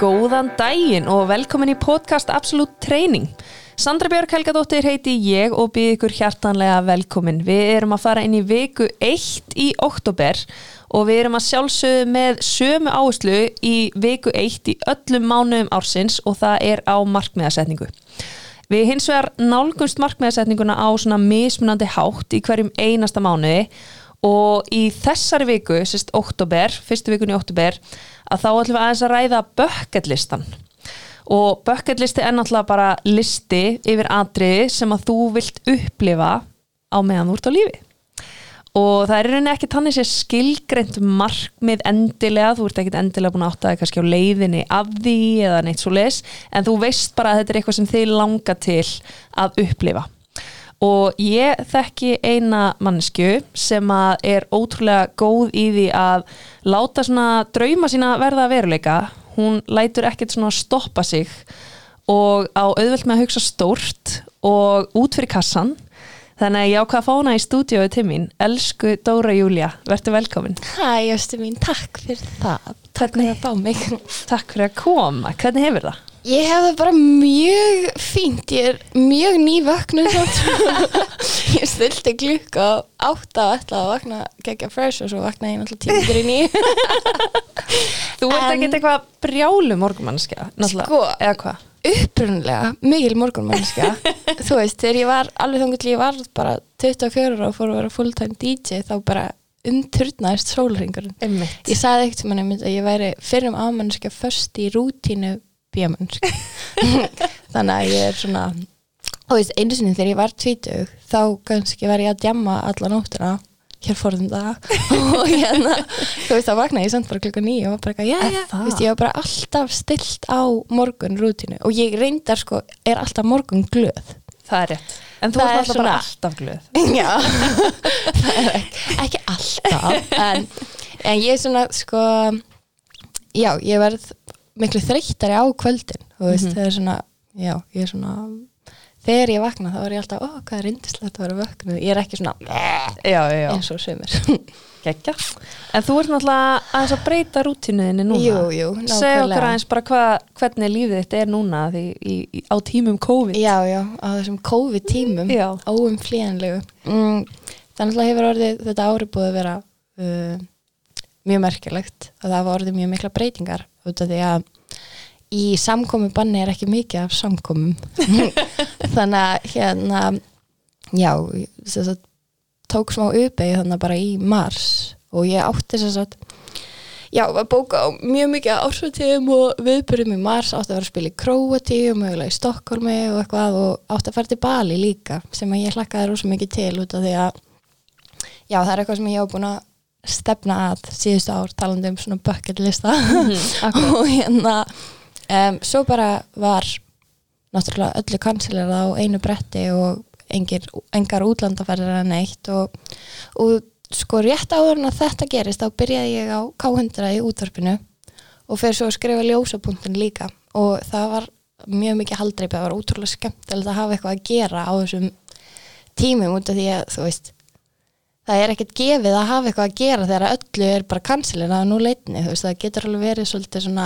Góðan daginn og velkomin í podcast Absolute Training. Sandra Björk Helgadóttir heiti ég og býð ykkur hjartanlega velkomin. Við erum að fara inn í viku 1 í október og við erum að sjálfsögðu með sömu áherslu í viku 1 í öllum mánuðum ársins og það er á markmiðasetningu. Við hins vegar nálgumst markmiðasetninguna á svona mismunandi hátt í hverjum einasta mánuði og í þessari viku, október, fyrstu vikunni í október, að þá ætlum við aðeins að ræða bucketlistan. Og bucketlisti er náttúrulega bara listi yfir atriði sem að þú vilt upplifa á meðan þú ert á lífi. Og það er í rauninni ekki þannig sé skilgreint markmið endilega, þú ert ekkert endilega búin að átta þig kannski á leiðinni af því eða neitt svoleiðis, en þú veist bara að þetta er eitthvað sem þig langar til að upplifa. Og ég þekki eina manneskju sem að er ótrúlega góð í því að láta svona drauma sína verða að veruleika. Hún lætur ekkert svona stoppa sig og á auðvelt með að hugsa stórt og út fyrir kassan. Þannig að ég ákvað að fá hana í stúdíói til mín. Elsku Dóra Júlía, vertu velkomin. Hæ, Jöstu mín, takk fyrir það. Takk fyrir að fá mig. Takk fyrir að koma. Hvernig hefur það? Ég hef það bara mjög fínt. Ég er mjög nývöknuð samt. Ég stilti klukka á 8 og ætlaði að vakna geggja fresh og svo vaknaði ég náttúrulega 10:09. Þú ert ekkert eitthvað brjálu morgunmannskja, náttúrulega, sko, eða hvað? Upprunlega mikil morgunmannskja. Þú veist, þegar ég var alveg þangað til ég var bara 24 og fór að vera full-time DJ þá bara umturnaðist sólhringurinn. Ég sagði ekkert sem hann að ég væri fyrrum ámannskja först í rútínu bíamannskja. Þannig að ég er svona, og veist, einu sinni þegar ég var 20 þá kannski var ég að djamma alla nóttina hér fórum það og hérna, þú veist, þá vaknaði ég samt bara klukkan 9 og var bara eitthvað, þú veist, ég var bara alltaf stillt á morgun rútínu og ég reyndar sko, er alltaf morgun glöð. Það er rétt. En þú ert alltaf bara alltaf glöð. Já, það er ekki alltaf, en ég er svona, sko, já, ég verð miklu þreyttari á kvöldin, þú veist, það er svona, já, ég er svona, þegar ég vakna þá er ég alltaf, hvað er yndislegt að vera vöknuð, ég er ekki svona eins og sumir. Gekkja. En þú ert náttúrulega aðeins að breyta rútínuðinni núna. Jú, nákvæmlega. Segðu okkur aðeins bara hvernig lífið þitt er núna því á tímum COVID. Já, á þessum COVID-tímum, óumflýjanlegu. Þannig að hefur orðið þetta ári búið að vera mjög merkilegt og það hafa orðið mjög mikla breytingar út af því að í samkomubanni er ekki mikið af samkomum. Þannig að hérna, já, þess að tók smá uppeyju þannig bara í mars og ég átti þess að, já, að bóka á mjög mikið árshátíðum og viðburðum í mars, átti að vera að spila í Króatíu og mögulega í Stokkhólmi og eitthvað og átti að fara til Bali líka sem að ég hlakkaði rosa mikið til út af því að, já, það er eitthvað sem ég á búin að stefna að síðustu ár talandi svona bucket lista og hérna, svo bara var náttúrulega öllu kansilerað á einu bretti og engar útlandaferðir en neitt og sko rétt áður en að þetta gerist þá byrjaði ég á K100 í útvarpinu og fyrir svo að skrifa ljósapunktin líka og það var mjög mikið haldreipi, það var ótrúlega skemmtilegt að hafa eitthvað að gera á þessum tímum út af því að þú veist það er ekkert gefið að hafa eitthvað að gera þegar öllu er bara kansilerað nú leitni, þú veist, það getur alveg verið svolítið svona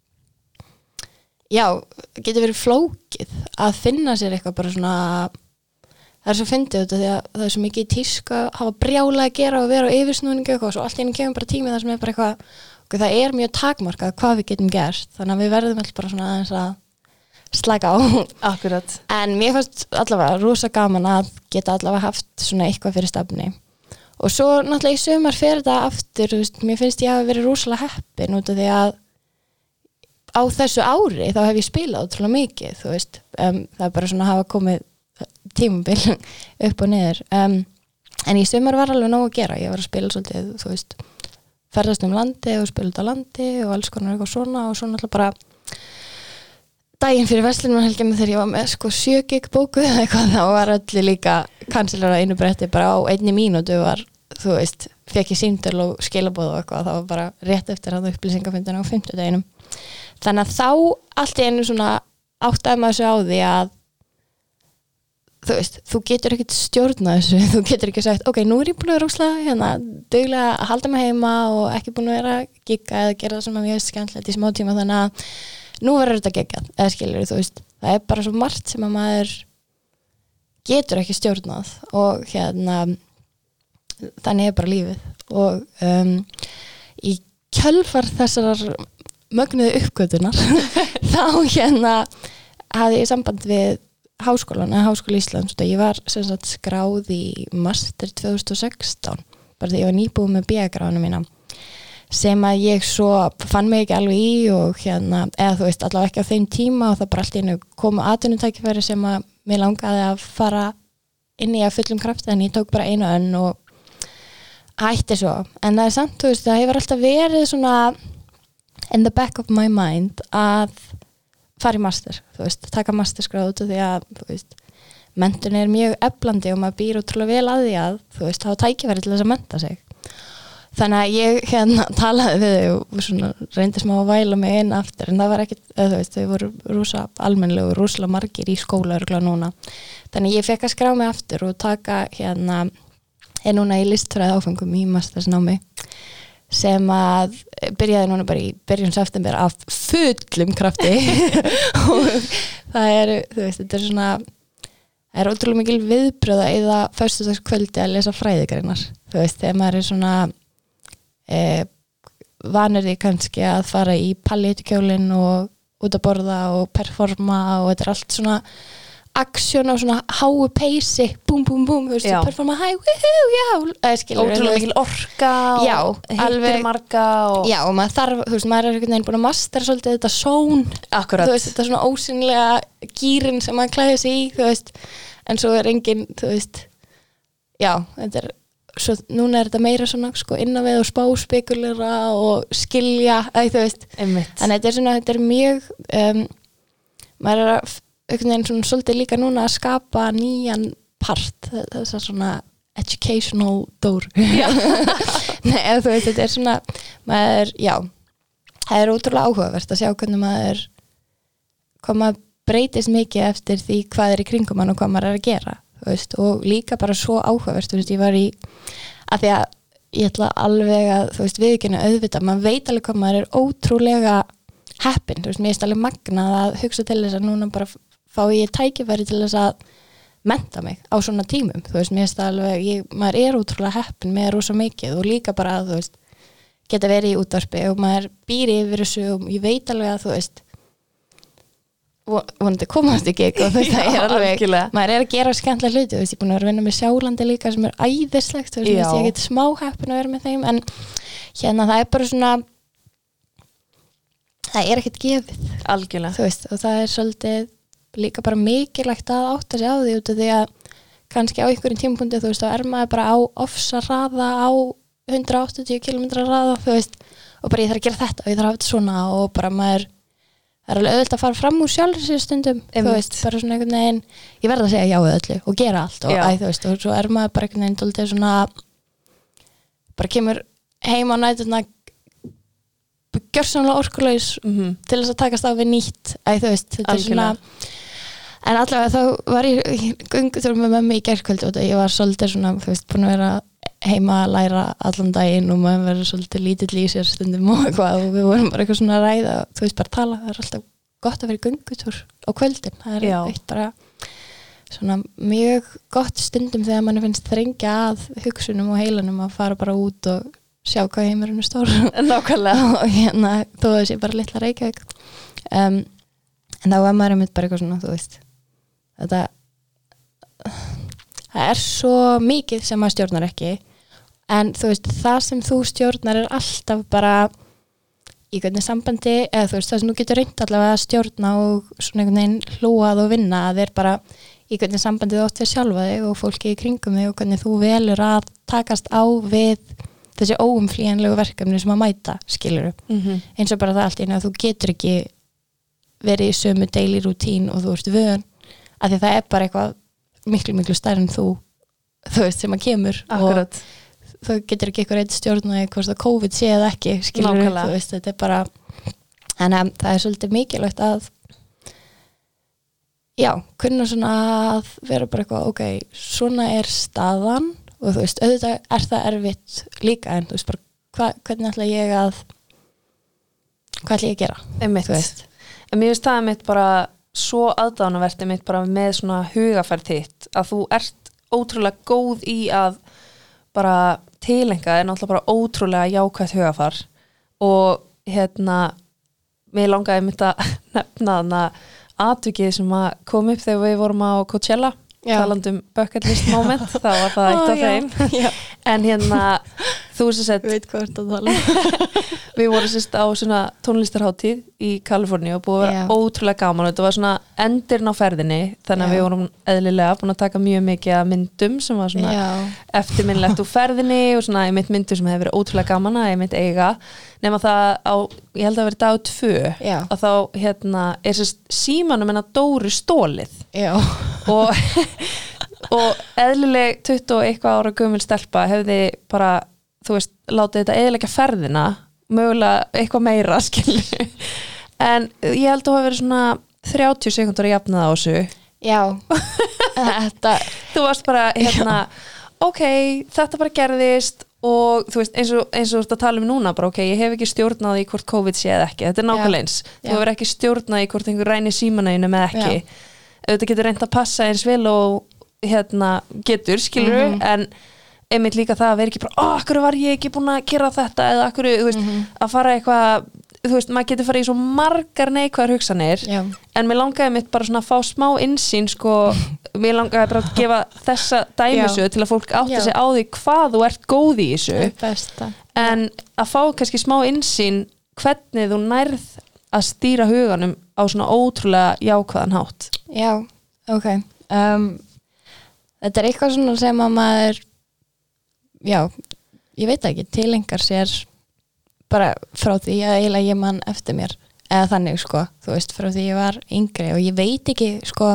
já, getur verið flókið að finna sér eitthvað bara svona það er svo fyndið út af því að það er svo mikið í tísku að hafa brjála að gera og vera á yfirsnúningu eitthvað og svo allt í einu kemur bara tími þar sem er bara eitthvað og það er mjög takmarkað hvað við getum gert þannig að við verðum alltaf bara svona aðeins að slaka á. Akkurat. En mér fannst allavega rosa gaman að geta allavega haft svona eitthvað fyrir stafni og svo náttúrulega í sumar fer þetta aftur, þú veist, mér finnst ég hafa verið rosalega heppin út af því að á þessu ári þá hef ég spilað ótrúlega mikið, þú veist, það er bara svona að hafa komið tímabil upp og niður en í sumar var alveg nóg að gera ég var að spila svolítið, þú veist ferðast landi og spila út á landi og alls konar eitthvað svona og svona alltaf bara daginn fyrir verslunarhelgina þegar ég var með sko 7 gig bókuð eða eitthvað þá var öllu líka kansilerað á einu bretti bara á 1 mínútu var, þú veist, fekk ég símtöl og skilaboð og eitthvað það var bara rétt eftir að upplýsingafundina á 50 deginum þannig að þá allt í einu svona áttaði maður sig á því að þú veist, þú getur ekkert stjórnað þessu, þú getur ekki sagt ok, nú er ég búin að vera róslega hérna, duglega að halda mig heima og ekki búin að vera að gigga eða gera það sem að mér er skemmtilegt í smá tíma þannig að nú verður þetta geggjað, eða skilur þú veist, það er bara svo margt sem að maður getur ekki stjórnað og þannig er bara lífið og í kjölfar þessar mögnuðu uppgötunar þá hafði ég samband við Háskóla Íslands og ég var sem sagt skráð í master 2016 bara þegar ég var nýbúin með BA-gráðuna mína sem að ég svo fann mig ekki alveg í og eða þú veist allavega ekki á þeim tíma og það bara allt í einu komu atvinnutækifæri sem að mér langaði að fara inn í að fullum krafti en ég tók bara einu önn og hætti svo en það er samt, þú veist, það hefur alltaf verið svona in the back of my mind að fara í master, þú veist, taka masterskráð út af því að, þú veist, menntun er mjög eflandi og maður býr útrúlega vel að því að, þú veist, hafa tækifæri til þess að mennta sig. Þannig að ég talaði við þau og svona reyndi smá að væla mig inn aftur en það var ekkit, þú veist, þau voru rosa almennlega og rosalega margir í skóla örugglega núna. Þannig ég fekk að skrá mig aftur og taka er núna í listfræði áfengum í mastersnámi sem að byrjaði núna bara í byrjun september af fullum krafti og það er, þú veist, þetta er svona það er ótrúlega mikil viðbröð að eyða föstudagskvöldi að lesa fræðigreinar, þú veist, þegar maður er svona vanur því kannski að fara í pallétukjólinn og út að borða og performa og þetta er allt svona aksjón á svona háu peysi búm, búm, búm, þú veist, performa hæ, woohoo, já, skilur ótrúlega mikil orka já, og hittir marga og já, og maður þarf, þú veist, maður er einhvern veginn búin að mastera svolítið þetta són, akkurat, þú veist, þetta svona ósynlega gýrin sem maður klæði sig í, þú veist, en svo er engin, þú veist, já, þetta er svo núna er þetta meira svona sko innan við og spáspekulera og skilja, þú veist, einmitt, en þetta er svona, þetta er mjög maður er að einhvern veginn svona svolítið líka núna að skapa nýjan part, þess að svona educational door nei, eða þú veist, þetta er svona maður, já það er ótrúlega áhugavert að sjá hvernig maður maður breytist mikið eftir því hvað er í kringum hann og hvað maður er að gera, þú veist, og líka bara svo áhugavert, þú veist, ég var í að því að ég ætla alveg að, þú veist, viðurkenna auðvitað, maður veit alveg hvað maður er ótrúlega heppin, þú veist, mér er alveg magnað að hugsa til þess að núna bara fá ég tækifæri til þess að mennta mig á svona tímum, þú veist, mér er alveg maður er ótrúlega heppin með rosa mikið og líka bara að, þú veist, geta verið í útvarpi og maður býr yfir þessu og ég veit alveg að, þú veist vonandi komast ekki og þetta er alveg, maður er að gera skemmtilega hluti, þú veist, ég er búin að vera að vinna með Sjálandi líka sem er æðislegt, þú veist, ég get smá heppin að vera með þeim, en það er bara svona það er ekkert gefið, algjörlega, þú veist, og það er svolítið líka bara mikilvægt að átta sig á því út af því að kannski á einhverjum tímapunkti, þú veist, þá er maður bara á ofsaraða á 180 km raða, þú veist, og bara ég þarf að gera þetta og ég þarf að hafa þetta svona og bara maður það er alveg auðvitað að fara fram úr sjálfur sér stundum, þú veist, bara svona einhvern veginn ég verð að segja já við öllu og gera allt og þú veist, og svo er maður bara einhvern veginn dálítið svona bara kemur heim á næturna gjörsamlega orkulaus til þess að takast á við nýtt, þú veist, þetta er svona en allavega þá var ég göngutúr með mömmu í gærkvöldi og ég var svolítið svona, þú veist, búin að vera heima að læra allan daginn og maður verður svolítið lítill í sér stundum og eitthvað og við vorum bara eitthvað svona að ræða þú veist, bara tala, það er alltaf gott að vera í göngutúr á kvöldin, það er eitt bara svona mjög gott stundum þegar mann finnst þrengja að hugsunum og heilanum að fara bara út og sjá hvað heimurinn er stór nákvæmlega og þó að sé bara litla Reykjavík en þá var maður einmitt bara eitthvað svona, þú veist þetta það er svo mikið sem maður stjórnar ekki en þú veist, það sem þú stjórnar er alltaf bara í hvernig sambandi, eða þú veist, það sem þú getur reynt allavega að stjórna og svona einhvern veginn hlúað og vinna, það er bara í hvernig sambandi þú átt við sjálfa þig og fólki í kringum þig og hvernig þú velur að takast á við þessi óumflýjanlegu verkefni sem að mæta, skilurðu. Eins og bara það allt í einu að þú getur ekki verið í sömu daily rútín og þú ert vön, af því það er bara eitthvað miklu stærri en þú veist, sem að kemur akkurat. Og þú getur ekki eitthvað reynd stjórnaði hvort að COVID sé eða ekki, skilurðu, þú veist, þetta er bara en það er svolítið mikilvægt að kunna svona að vera bara eitthvað, ok, svona er staðan og þú veist, auðvitað er það erfitt líka en þú veist bara, hvernig ætla ég að hvað ætla ég að gera, einmitt. Þú veist mér finnst það mitt bara svo aðdánavert mitt bara með svona hugafærð þitt að þú ert ótrúlega góð í að bara tilenga er náttúrulega bara ótrúlega jákvætt hugafar og mér langaði mitt að nefna þarna atvikið sem að kom upp þegar við vorum á Coachella talandum bucket list moment þá var það eitt af þeim en þú sem sett veit hvað er að tala við vorum sérst á svona tónlistarhátíð í Kaliforníu og búið að vera ótrúlega gaman og þetta var svona endirinn á ferðinni þannig að við vorum eðlilega búin að taka mjög mikið af myndum sem var svona eftirminnlegt úr ferðinni og svona einmitt myndur sem hefur verið ótrúlega gaman að einmitt eiga nema það á, ég held að vera dag 2 að þá er sérst símanum hennar Dóru stólið og eðlileg 20 og eitthvað ára gömul stelpa hefði bara, þú veist, látið þetta eðilega ferðina mögulega eitthvað meira skilur en ég held að það hafi verið svona 30 sekúndur að jafna það á þessu þú varst bara ok, þetta bara gerðist og þú veist, eins og þú ert að tala núna bara ok, ég hef ekki stjórnað í hvort COVID sé eða ekki, þetta er nákvæmlega eins þú hefur ekki stjórnað í hvort einhver ræni símanæginu með ekki auðvitað getur reynt að passa eins vel og getur, skilur en einmitt líka það að vera ekki bara akkur var ég ekki búin að gera þetta eða akkur, þú veist, að fara eitthvað þú veist, maður getur farið í svo margar neikvæðar hugsanir en mér langaði mitt bara svona að fá smá innsýn sko, mér langaði bara að gefa þessa dæmisöð til að fólk átti sig á því hvað þú ert góð í þessu en að fá kannski smá innsýn hvernig þú nærð að stýra huganum á svona ótrúlega jákvæðan hátt ok þetta er eitthvað svona sem að maður ég veit ekki, tilengar sér bara frá því að eiginlega ég man eftir mér eða þannig sko, þú veist, frá því ég var yngri og ég veit ekki sko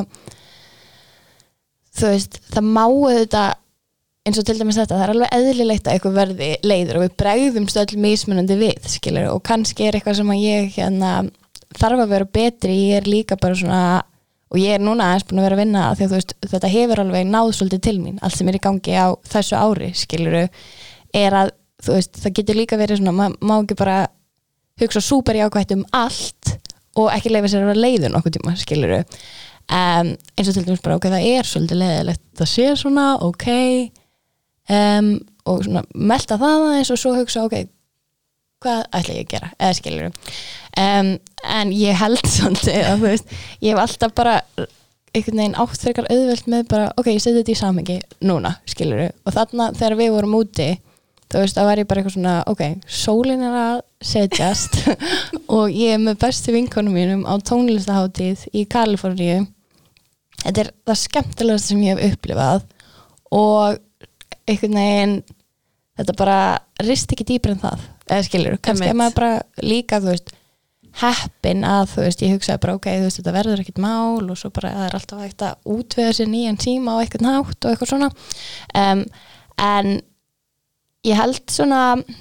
þú veist, það má þetta eins og til dæmis þetta, það er alveg eðlilegt að eitthvað verði leiður og við bregðumst öll mismunandi við, skilur, og kannski er eitthvað sem að ég þarf að vera betri, ég er líka bara svona og ég er núna aðeins búin að vera að vinna því að þú veist, þetta hefur alveg náð svolítið til mín allt sem er í gangi á þessu ári skiluru, er að þú veist, það getur líka verið svona, má ekki bara hugsa súper jákvætt allt og ekki leyfa sér að vera leiður nokkuð tíma, skiluru eins og til dæmis bara, ok, það er svolítið leiðilegt það sé svona, ok og svona melta það aðeins og svo hugsa, ok hvað ætla ég að gera, eða skiluru en ég held svolítið að þú veist, ég hef alltaf bara einhvern veginn átt frekar auðvelt með bara, ok, ég seti þetta í samhengi núna, skiluru, og þarna þegar við vorum úti þú veist, þá var ég bara eitthvað svona, ok, sólin er að setjast og ég er með bestu vinkonum mínum á tónlistahátíð í Kaliforníu þetta er það skemmtilegast sem ég hef upplifað og einhvern veginn þetta bara rist ekki dýpra en það eða skilur, kannski er maður bara líka þú veist, heppin að þú veist, ég hugsaði bara, ok, þú veist, þetta verður ekkert mál og svo bara, það er alltaf hægt að útvega sér nýjan tíma á eitthvað nátt og eitthvað svona en ég held svona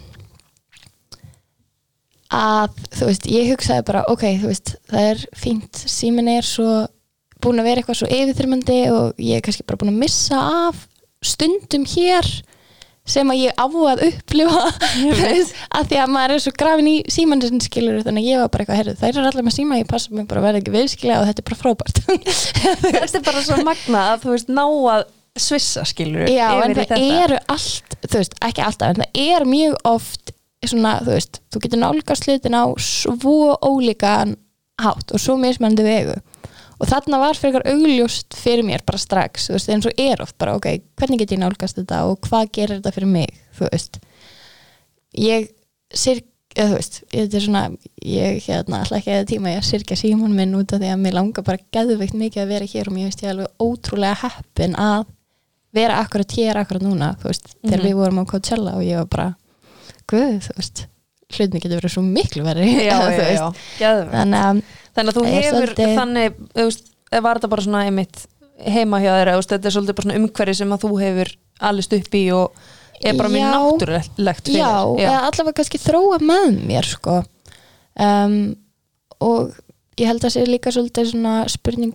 að þú veist, ég hugsaði bara, ok, þú veist, það er fínt, síminn er svo búin að vera eitthvað svo yfirþyrmandi og ég er kannski bara búin að missa af stundum hér sem að ég á að upplifa að því að maður er svo grafin í símann skilur, þannig að ég var bara eitthvað herrið, þær eru allar með síma, ég passa mig bara að vera ekki viðskilja og þetta er bara frábært þetta er bara svo magna að þú veist ná að svissa skilur já, en það eru allt, þú veist, ekki alltaf en það er mjög oft svona, þú veist, þú getur nálgast hlutin á svo ólíkan hátt og svo mismunandi vegu og þarna var frekar augljóst fyrir mér bara strax, þú veist, eins og er oft bara, ok, hvernig get ég nálgast þetta og hvað gerir þetta fyrir mig, þú veist ég þú veist, þetta er svona ég ætla ekki að tíma ég að syrgja símann minn út af því að mér langar bara geðveikt mikið að vera hér og mér finnst ég alveg ótrúlega heppin að vera akkurat hér, akkurat núna, þú veist þegar við vorum á Coachella og ég var bara guð, þú veist, hlutin getur verið svo miklu verri já, þannig að þú hefur þannig, þú veist, var þetta bara svona einmitt heima hjá þér, þetta er svolítið bara svona umhverfi sem að þú hefur allist upp í og er bara mjög náttúrulegt fyrir eða allavega kannski þróa með mér sko og ég held að sé líka svolítið svona spurningum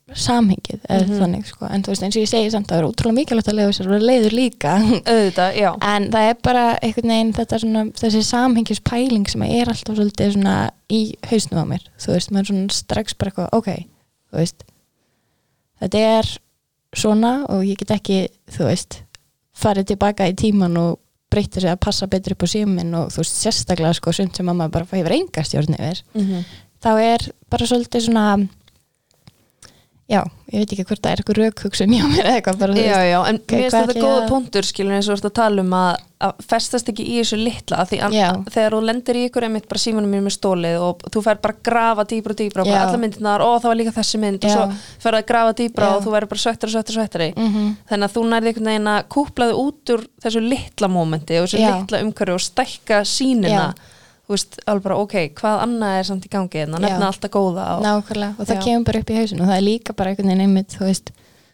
samhengið eða þannig sko, en þú veist eins og ég segi samt það ótrúlega mikilvægt að leyfa sér að vera leiður líka auðvitað, já. En það bara einhvern veginn þetta svona, þessi samhengispæling sem alltaf svolítið svona í hausnum á mér, þú veist, maður svona strax bara eitthvað, ok, þú veist þetta svona og ég get ekki, þú veist farið tilbaka í tíman og breyta sig að passa betur upp á síminn og þú veist, sérstaklega sko, sumt sem mamma bara hefur enga stjórn yfir, þá bara svolítið svona já, ég veit ekki hvort það eitthvað rökhugsun hjá mér eða eitthvað bara, já, en mér finnst þetta góða punktur skilur eins og þú ert að tala að festast ekki í þessu litla því þegar þú lendir í ykkur einmitt bara símanum mér með stólið og þú fer bara að grafa dýpra og bara alla myndirnar, það var líka þessi mynd og svo fer að grafa dýpra og þú verður bara svettari þannig að þú nærði einhvern veginn að kúplaði út úr þessu litla mómenti og þessu litla umhverfi og stækka sýnina þú veist, alveg bara, ok, hvað annað samt í gangi en nefna alltaf góða nákvæmlega, og það kemur bara upp í hausinu og það líka bara einhvern veginn einmitt, þú veist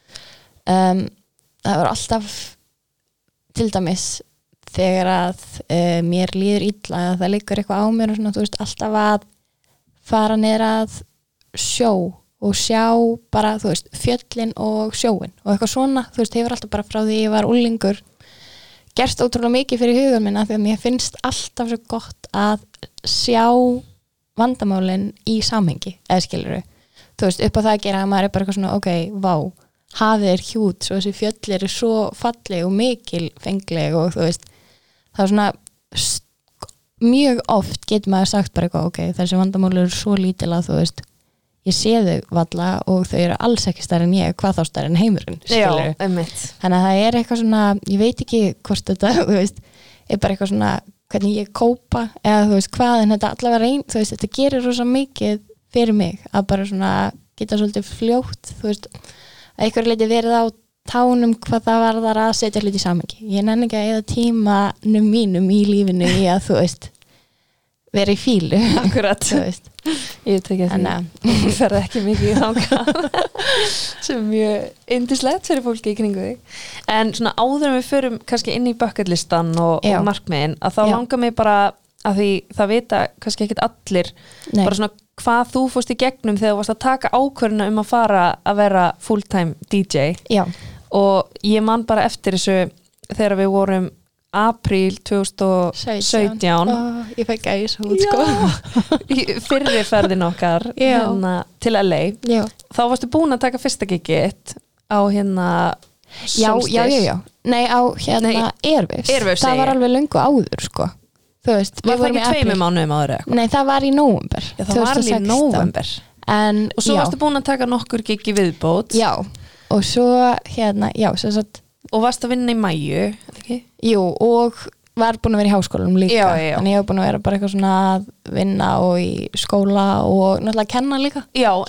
það var alltaf til dæmis þegar að mér líður illa eða það liggur eitthvað á mér og svona, þú veist, alltaf að fara niður að sjó og sjá bara, þú veist, fjöllin og sjóin og eitthvað svona, þú veist, hefur alltaf bara frá því ég var unglingur gerst ótrúlega mikið fyrir hugan minna því að mér finnst alltaf svo gott að sjá vandamálin í samhengi, eða skilurðu þú veist, upp á það að gera að maður bara eitthvað svona ok, vá, hafið hjút svo þessi fjöll svo falleg og mikil fengleg og þú veist það svona mjög oft getur maður sagt bara eitthvað ok, þessi vandamál svo lítil að þú veist ég sé þau valla og þau alls ekki stærri en ég, hvað þá stærri en heimurinn skilurðu. Þannig að það eitthvað svona ég veit ekki hvort þetta þú veist, bara eitthvað svona hvernig ég kópa eða þú veist hvað en þetta allavega þú veist, þetta gerir rosa mikið fyrir mig að bara svona geta svolítið fljótt þú veist, að einhverju leiti verið á tánum hvað það varðar að setja hluti í samhengi ég nenni ekki að eyða tímanum mínum í lífinu í að þú veist vera í fílu akkurat, þú veist ég tekja því, ég ferði ekki mikið í þangað sem er mjög yndislegt fyrir fólki í kringu þig en svona áður en við förum kannski inn í bucketlistan og markmiðin að þá langar mig bara að því það vita kannski ekkit allir bara svona hvað þú fórst í gegnum þegar þú varst að taka ákvörðuna að fara að vera full-time DJ og ég man bara eftir þessu þegar við vorum apríl 2017 ég fæ gæs út sko fyrri ferðin okkar hérna, til LA þá varstu búin að taka fyrsta gigið á hérna já nei á hérna Airwaves það var alveg löngu áður sko þú veist var það ekki 2 mánuðum áður eitthvað? Nei það var í nóvember það var alveg í nóvember og svo varstu búin að taka nokkur gigi viðbót og svo hérna sem sagt og varst að vinna í mæju, ekki? Jú, og var búin að vera í háskólanum líka þannig ég hef búin að vera bara eitthvað svona að vinna og í skóla og náttúrulega að kenna líka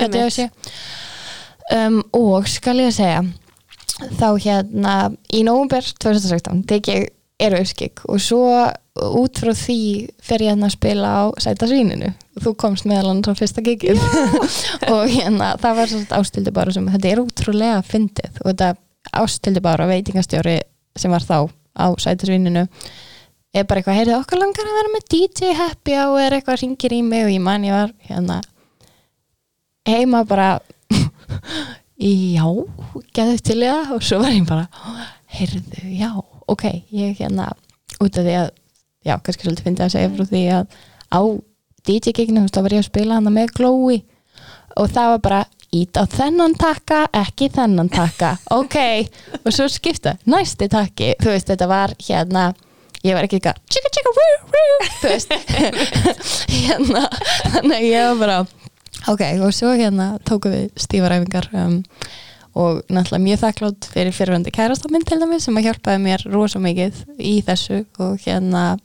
og skal ég segja þá hérna í nóvember 2016 tek ég Airwaves-gig og svo út frá því fer ég hérna að spila á Sæta svíninu þú komst meðal annars á fyrsta gigið og hérna það var svona Ásthildur Bára sem þetta ótrúlega fyndið og þetta Ásthildur Bára veitingastjóri sem var þá á Sæta svíninu bara eitthvað, heyrðu okkar langar að vera með DJ happy og eitthvað hringir í mig og ég man ég var hérna heima bara já, geðu til það og svo var ég bara heyrðu, já, ok ég hérna, út af því að já, kannski svolítið fyndi að segja frá því að á DJ-giginu, þá var ég að spila hana með Glói og það var bara ít á þennan takka, ekki þennan takka ok, og svo skipta næsti takki, þú veist, þetta var hérna, ég var ekki eitthvað chicka chicka woo woo, þú veist hérna, þannig að ég var bara ok, og svo hérna tókum við stífaræfingar og náttúrulega mjög þakklátt fyrir fyrrverandi kærasta minn til dæmis sem að hjálpaði mér rosa mikið í þessu og hérna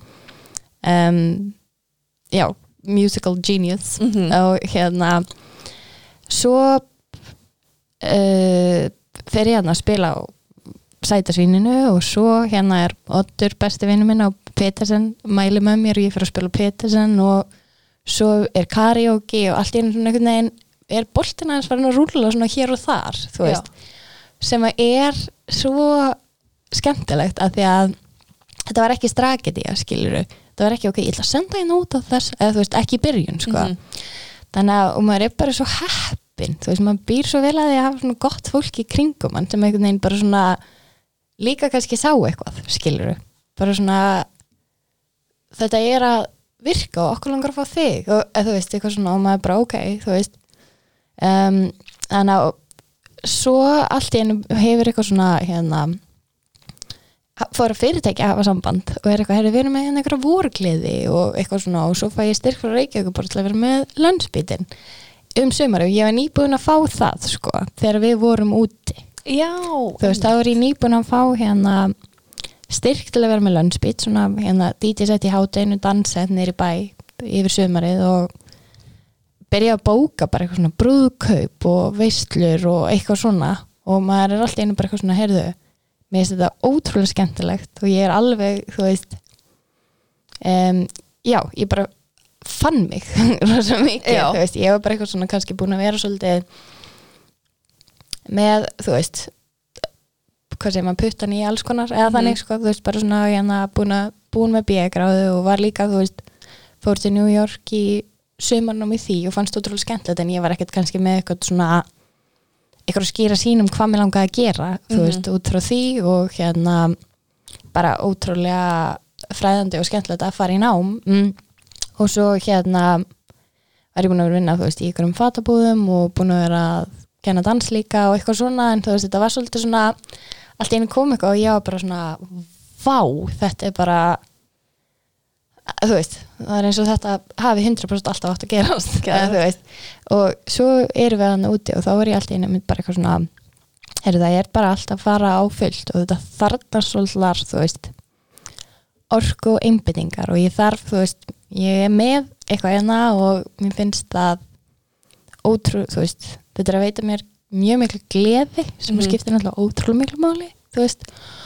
já, musical genius og hérna svo fer ég hérna að spila á Sæta svíninu og svo hérna Oddur besti vinur minn á Petersen mæli með mér og ég fer að spila Petersen og svo karaoke og allt í einu svona einhvern veginn boltinn aðeins farin að rúlla svona hér og þar þú veist, sem að svo skemmtilegt að því að þetta var ekki strategía skilurðu, það var ekki ok, ég ætla að senda út á þess, eða þú veist, ekki í byrjun sko. Þannig að og maður bara svo heppin, þú veist, maður býr svo vel að því að hafa svona gott fólk í kringum mann sem einhvern veginn bara svona líka kannski sá eitthvað, skilurðu bara svona þetta að virka og okkur langar að fá þig og þú veist, eitthvað svona og maður bara ok, þú veist þannig að svo allt í einu hefur eitthvað svona fór að fyrirtæki að hafa samband og eitthvað, við erum með einhverja vorgleði og eitthvað svona og svo fæ ég styrk frá Reykjavík bara til að vera með landsbítinn sumar og ég var nýbúin að fá það sko, þegar við vorum úti já, þú veist, þá var ég nýbúin að fá styrk til að vera með landsbít svona DJ-sett í hádeginu, dansett niður í bæ yfir sumarið og byrja að bóka bara eitthvað svona brúðkaup og veislur og eitthvað svona og maður alltaf einu bara eitthvað svona, heyrðu mér finnst þetta ótrúlega skemmtilegt og ég alveg, þú veist já, ég bara fann mig rosa mikið, þú veist, ég var bara eitthvað svona kannski búin að vera svolítið með, þú veist hvað segir maður, puttan í alls konar eða þannig, sko, þú veist, bara svona búin með B-gráðu og var líka, þú veist fór til New York í sumarnum í því og fannst ótrúlega skemmtilegt en ég var ekkert kannski með eitthvað svona eitthvað að skýra sínum hvað mér langaði að gera þú veist, út frá því og bara ótrúlega fræðandi og skemmtilegt að fara í nám og svo var ég búin að vinna, þú veist, í einhverjum fatabúðum og búin að vera að kenna dans líka og eitthvað svona, en þú veist, þetta var svolítið svona allt í einu kom eitthvað og ég var bara svona vá, þetta bara þú veist, það eins og þetta hafi 100% alltaf átt að gerast þú veist, og svo erum við hann úti og þá var ég alltaf einu mynd bara eitthvað svona það bara alltaf að fara á fullt og þetta þarna svolítið, þú veist orku og einbeitingar og ég þarf, þú veist, ég með eitthvað og mér finnst það þú veist, þetta að veita mér mjög miklu gleði sem skiptir náttúrulega ótrúlega miklu máli, þú veist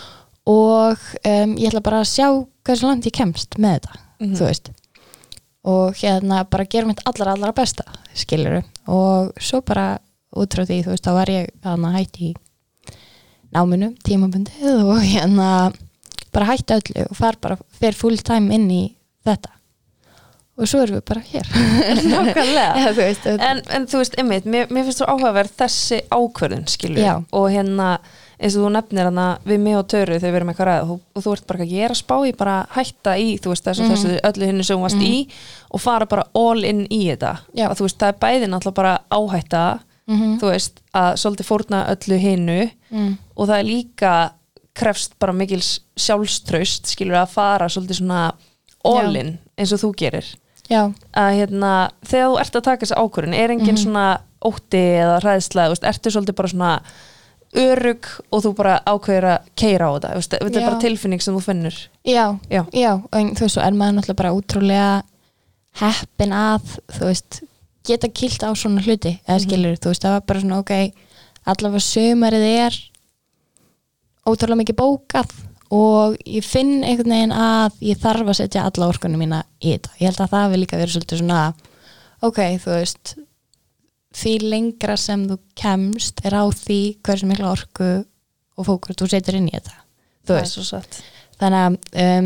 og ég ætla bara að sjá hversu langt ég kemst með þetta þú veist og bara gera mitt allra besta skilurðu og svo bara út frá því þú veist þá var ég hætti í náminu tímabundið og bara hætti öllu og fer full time inn í þetta og svo erum við bara hér nákvæmlega en þú veist einmitt, mér finnst þú áhugaverð þessi ákvörðun skilurðu og eins og þú nefnir við mig og Töru þegar við erum eitthvað ræða og þú ert bara ég að spá í bara hætta í þú veist þessu öllu hinnu sem þú varst í og fara bara all in í þetta og þú veist það bæði náttúrulega bara áhætta þú veist að svolítið fórna öllu hinnu og það líka krefst bara mikils sjálfstraust skilur að fara svolítið svona all in eins og þú gerir að þegar þú ert að taka þessi ákvörðun engin svona ótti eða hræðsla ertu svolítið bara svona örugg og þú bara ákveður að keyra á þetta, þetta bara tilfinning sem þú finnur já, en þú veist, svo maður náttúrulega bara útrúlega heppin að, þú veist geta kýlt á svona hluti, eða skilur þú veist, það var bara svona, ok allavega sumarið ótrúlega mikið bókað og ég finn einhvern veginn að ég þarf að setja alla orkunum mína í þetta, ég held að það vil líka vera svolítið svona, ok, þú veist því lengra sem þú kemst á því hversu mikla orku og fókus þú setur inn í þetta þú veist, svo satt þannig að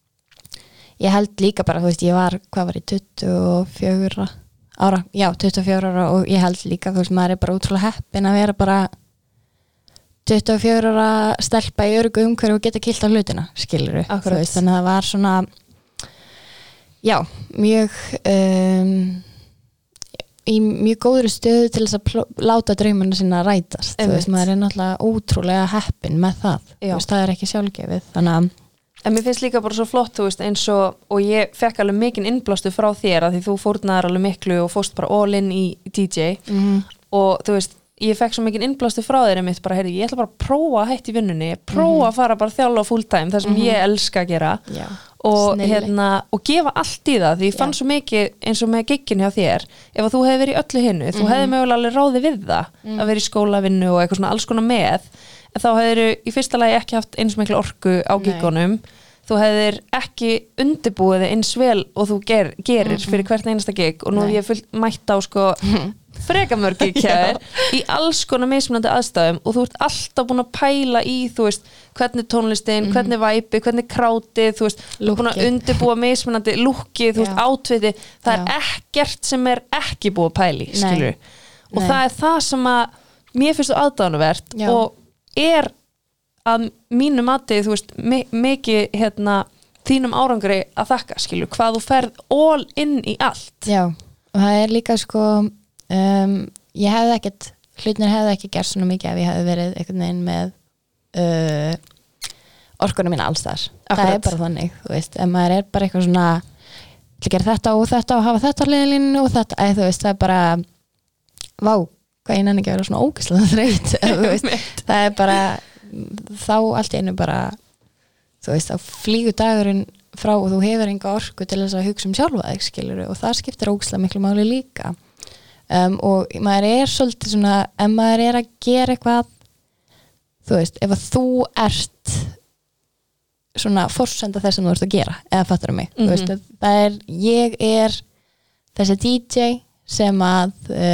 ég held líka bara, þú veist, ég var 24 ára já, 24 ára og ég held líka, þú veist, maður bara ótrúlega heppin að vera bara 24 ára stelpa í öruggu umhverju og geta kýlt á hlutina, skilurðu þú veist, þannig að það var svona já, mjög í mjög góðri stöðu til þess að láta draumana sína rætast þú veist, maður náttúrulega ótrúlega heppin með það, þú veist, það ekki sjálfgefið þannig að en mér finnst líka bara svo flott, þú veist, eins og ég fekk alveg mikinn innblástu frá þér að því þú fórnaðir alveg miklu og fórst bara all in í DJ og þú veist, ég fekk svo mikinn innblástu frá þér einmitt bara, heyrðu, ég ætla bara að prófa að hætta í vinnunni prófa að fara bara þjálfa full time það sem ég elska að gera og, og gefa allt í það því ég fann svo mikið eins og með giggin hjá þér ef að þú hefði verið í öllu hinnu þú hefði mögulega alveg ráði við það að vera í skólavinnu og eitthvað svona alls konar með en þá hefðir í fyrsta lagi ekki haft eins mikla orku á giggunum þú hefðir ekki undirbúið þig eins vel og þú gerir fyrir hvert einasta gig og nú hef ég fullt mætt á sko frekamörgi kjær í alls konar mismunandi aðstæðum og þú ert alltaf búin að pæla í þú veist, hvernig tónlistin, hvernig væpi hvernig krátið, þú veist búin að undirbúa mismunandi lúkið, þú veist, átviti það ekkert sem ekki búið að pæli, skilur og það það sem að mér finnst þú aðdáunarvert og að mínu mati, þú veist, mikið þínum árangri að þakka, skilju, hvað þú ferð all in í allt. Já, og það líka sko, ég hefði ekkert, hlutinir hefði ekki gert svona mikið ef ég hefði verið einhvern veginn með orkuna mína alls þar. Það bara þannig, þú veist, ef maður bara eitthvað svona, að gera þetta og hafa þetta hliðalínu og þetta, þú veist, það bara, vá, hvað ég nenni ekki að vera svona ógeðslega þreytt, þú veist, það bara, þá allt í einu bara, þú veist, þá flýgur dagurinn frá og þú hefur enga orku til þess að hugsa sjálfa þig, skilurðu, og það skiptir ógeðslega miklu máli líka. Og maður svolítið svona, ef maður að gera eitthvað, þú veist, ef að þú ert svona forsenda þess sem þú ert að gera, eða fattar mig, þú veist, ég þessi DJ sem að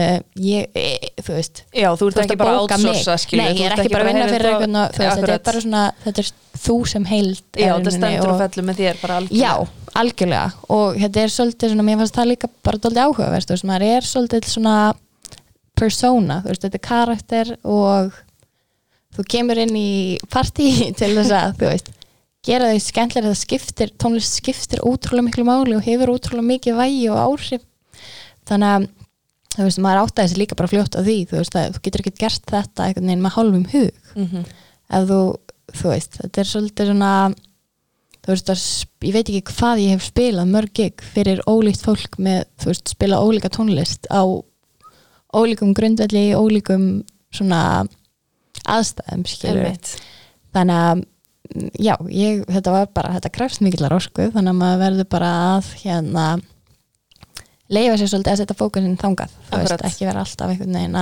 þú veist, já, þú ert ekki bara að outsourca, skilur, nei, ég ekki bara að vinna fyrir eitthvað, þú veist, þetta bara svona, þetta þú sem heild, já, þetta stendur og fellur með þér bara algjörlega, já, algjörlega, og þetta svolítið svona, mér fannst það líka bara dálítið áhugavert, þú veist, maður svolítið svona persóna, þú veist, þetta karakter og þú kemur inn í partí til þess að, þú veist, gera þau skemmtilega, tónlist skiptir ótrúlega miklu máli og hefur ótrúlega mikið vægi og áhrif. Þannig að, þú veist, maður áttaði sig líka bara fljótt á því, þú veist, að þú getur ekki gert þetta einhvern veginn með hálfum hug. Ef þú veist, þetta svolítið svona, þú veist, ég veit ekki hvað ég hef spilað mörg gig fyrir ólíkt fólk með, þú veist, spila ólíka tónlist á ólíkum grundvelli, ólíkum svona aðstæðum, skilur. Þannig að, já, þetta var bara, þetta krefst mikillar orku, þannig að maður verður bara að leyfa sér svolítið að setja fókusinn þangað, þú veist, ekki vera alltaf einhvern veginn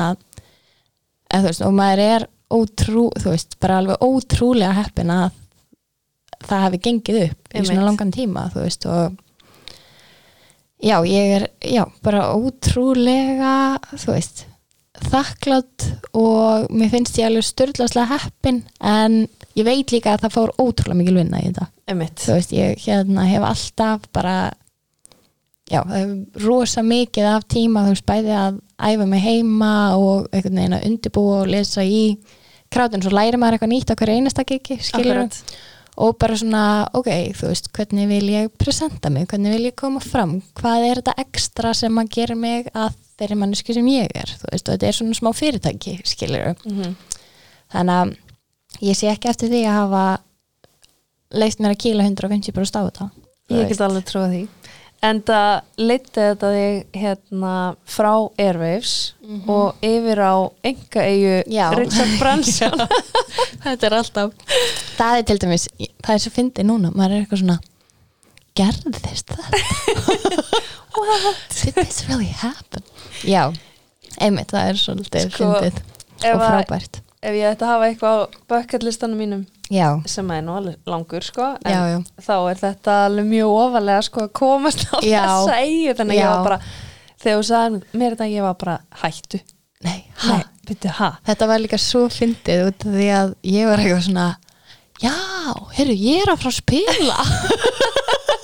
þú veist, og maður þú veist, bara alveg ótrúlega heppin að það hafi gengið upp í svona langan tíma, þú veist, og já, ég bara ótrúlega, þú veist, þakklátt og mér finnst ég alveg störðlaslega heppin, en ég veit líka að það fór ótrúlega mikil vinna í þetta. Þú veist, ég hef alltaf bara, já, það hefur rosa mikið af tíma, þú veist, bæði að æfa mig heima og einhvern veginn að undirbúa og lesa í krátun, svo læri maður eitthvað nýtt á hverju einasta gigi, skilur, og bara svona, ok, þú veist, hvernig vil ég presenta mig, hvernig vil ég koma fram, hvað þetta ekstra sem að gera mig að þeirri manneski sem ég þú veist, og þetta svona smá fyrirtæki, skilur. Þannig að ég sé ekki eftir því að hafa leyft mér að kýla 150% á þetta. Ég get alveg trúið því. En það leiddi þetta þig frá Airwaves og yfir á einkaeyju Richard Branson. Þetta alltaf, það til dæmis, það svo fyndið núna, maður eitthvað svona, gerðist þetta? What? Did this really happen? Já, einmitt, það svolítið fyndið og frábært. Ef ég ætti að hafa eitthvað á bucketlistanum mínum sem nú alveg langur, sko, en þá þetta alveg mjög ofalega, sko, að komast á þessa eyju, þannig að ég var bara, þegar þú sagði mér þetta, ég var bara hættu. Nei, byrju, Þetta var líka svo fyndið út af því að ég var eitthvað svona, já, heyrðu, ég að fara að spila.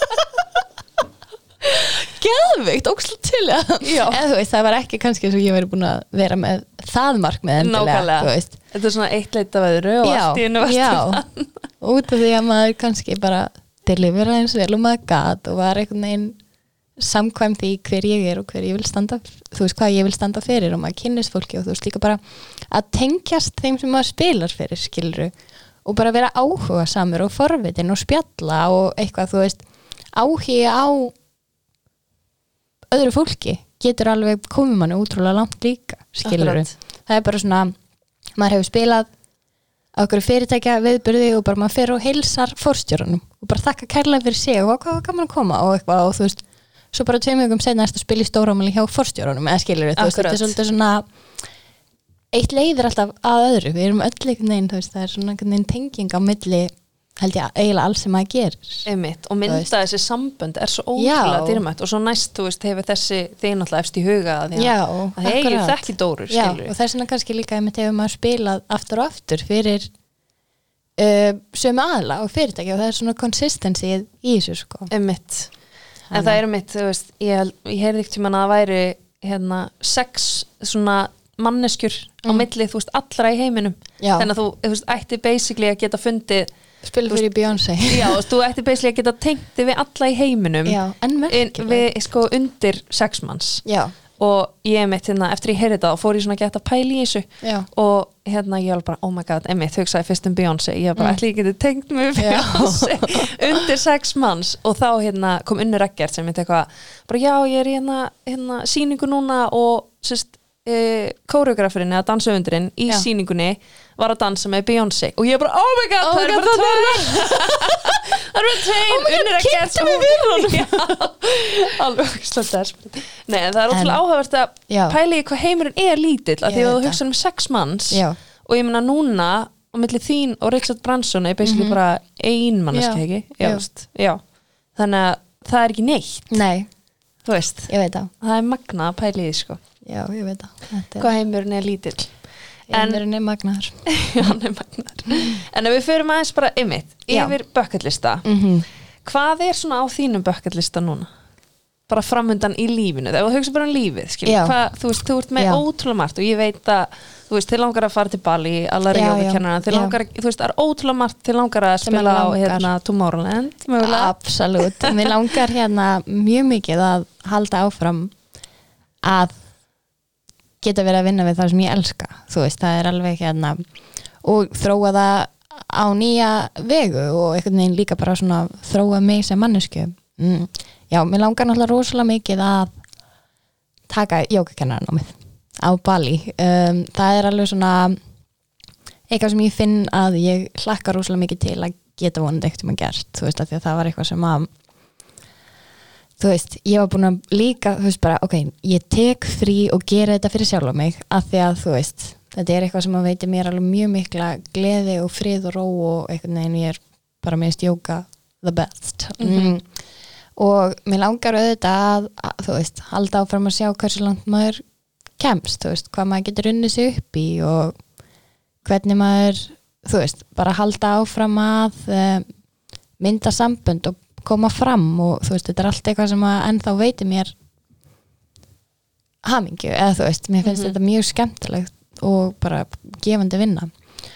Geðveikt, ókslega til eða þú veist, það var ekki kannski eins og ég væri búin að vera með það markmið endilega, þú veist. Þetta svona eitt leit af öðru og allt í einu varstu út af því að maður kannski bara delivera eins vel og maður gat og var einhvern veginn samkvæm því hver ég og hver ég vil standa, þú veist, hvað ég vil standa fyrir og maður kynnist fólki og þú veist líka bara að tengjast þeim sem maður spilar fyrir, skiluru, og bara vera áhugasamur og forvitin og spjalla og eitthvað, þú veist, áhugi á öðru fólki getur alveg komið manni útrúlega langt líka, skilur. Það bara svona, maður hefur spilað á okkur fyrirtækja viðburði og bara maður fer og heilsar forstjórunum og bara þakka kærlega fyrir sig og hvað gaman að koma og eitthvað og þú veist, svo bara 2 vikum seinna ertu að spila í stórámæli hjá forstjórunum, eða skilur, þú veist, þetta svolítið svona eitt leiðir alltaf að öðru, við erum öll einhvern veginn, þú veist, það svona einhvern veginn tenging á milli held ég eiginlega alls sem maður gerir. Einmitt, og mynda þessi sambönd svo ótrúlega dýrmætt og svo næst, þú veist, hefur þessi þig náttúrulega efst í huga að hei, þekki Dóru, skilur. Já, og þess vegna kannski líka einmitt hefur maður spilað aftur og aftur fyrir sömu aðla og fyrirtæki og það svona consistency í þessu, sko. Einmitt, en það einmitt, þú veist, ég heyrði ekkert tímann að það væri 6 svona manneskjur á milli, þú veist, allra í heiminum. Já. Þannig að þú veist, ætti basically að geta fundið spila fyrir Beyoncé. Já, þú ætti basically að geta tengt þig við alla í heiminum. Já, en merkileg. Við sko undir 6 manns. Já. Og ég mitt hérna, eftir ég heyrði þetta og fór ég svona gett að pæla í þessu. Já. Og hérna ég var bara, oh my god, hugsaði fyrst Beyoncé. Ég var bara, ætli ég geti tengt mig við Beyoncé undir 6 manns. Og þá hérna kom Unnur Eggert sem mitt eitthvað, bara já, ég er í hérna sýningu núna og sérst, kóreografurinn eða dansöfundurinn í sýningunni var að dansa með Beyoncé og ég bara, oh my god, það er bara það er bara tveim Unnur Eggert sem við honum alveg slögt Nei, en það er ótrúlega áhugavert að pæla í hvað heimurinn er lítill að því að þú hugsa 6 manns og ég meina núna á milli þín og Richard Branson er basically bara ein manneski, ekki? Já. Þannig að það er ekki neitt. Nei, þú veist, ég veit það er magnað að pæla í því, sko. Já, ég veit það. Hvað heimurinn er lítill. Heimurinn er magnaður. Já, hann er magnaður. En ef við förum aðeins bara yfir bucketlista, hvað er svona á þínum bucketlista núna? Bara framundan í lífinu, þegar þú hugsa bara lífið, hvað, þú veist, þú ert með ótrúlega margt og ég veit að, þú veist, þið langar að fara til Bali, alla jógakennarana, þið langar, þú veist, það er ótrúlega margt, þið langar að spila á hérna Tomorrowland, mögulega. Absolutt, mér langar hérna mjög mikið að halda áfram að geta verið að vinna við það sem ég elska, þú veist, það er alveg hérna og þróa það á nýja vegu og einhvern veginn líka bara svona þróa mig sem mannesku. Já, mér langar náttúrulega rosalega mikið að taka jógakennarannámið á Bali. Það er alveg svona eitthvað sem ég finn að ég hlakka rosalega mikið til að geta vonandi eitthvað maður gert, þú veist, af því að það var eitthvað sem að þú veist, ég var búin að líka, þú veist bara, ok, ég tek frí og gera þetta fyrir sjálfa mig, af því að þú veist, þetta er eitthvað sem að veitir mér alveg mjög mikla gleði og frið og ró og einhvern veginn ég er bara meðist jóga the best. Og mér langar auðvitað að, þú veist, halda áfram að sjá hversu langt maður kemst, þú veist, hvað maður getur unnið sig upp í og hvernig maður, þú veist, bara halda áfram að mynda sambönd og koma fram og þú veist, þetta er allt eitthvað sem að ennþá veitir mér hamingju, eða þú veist, mér finnst þetta mjög skemmtilegt og bara gefandi vinna.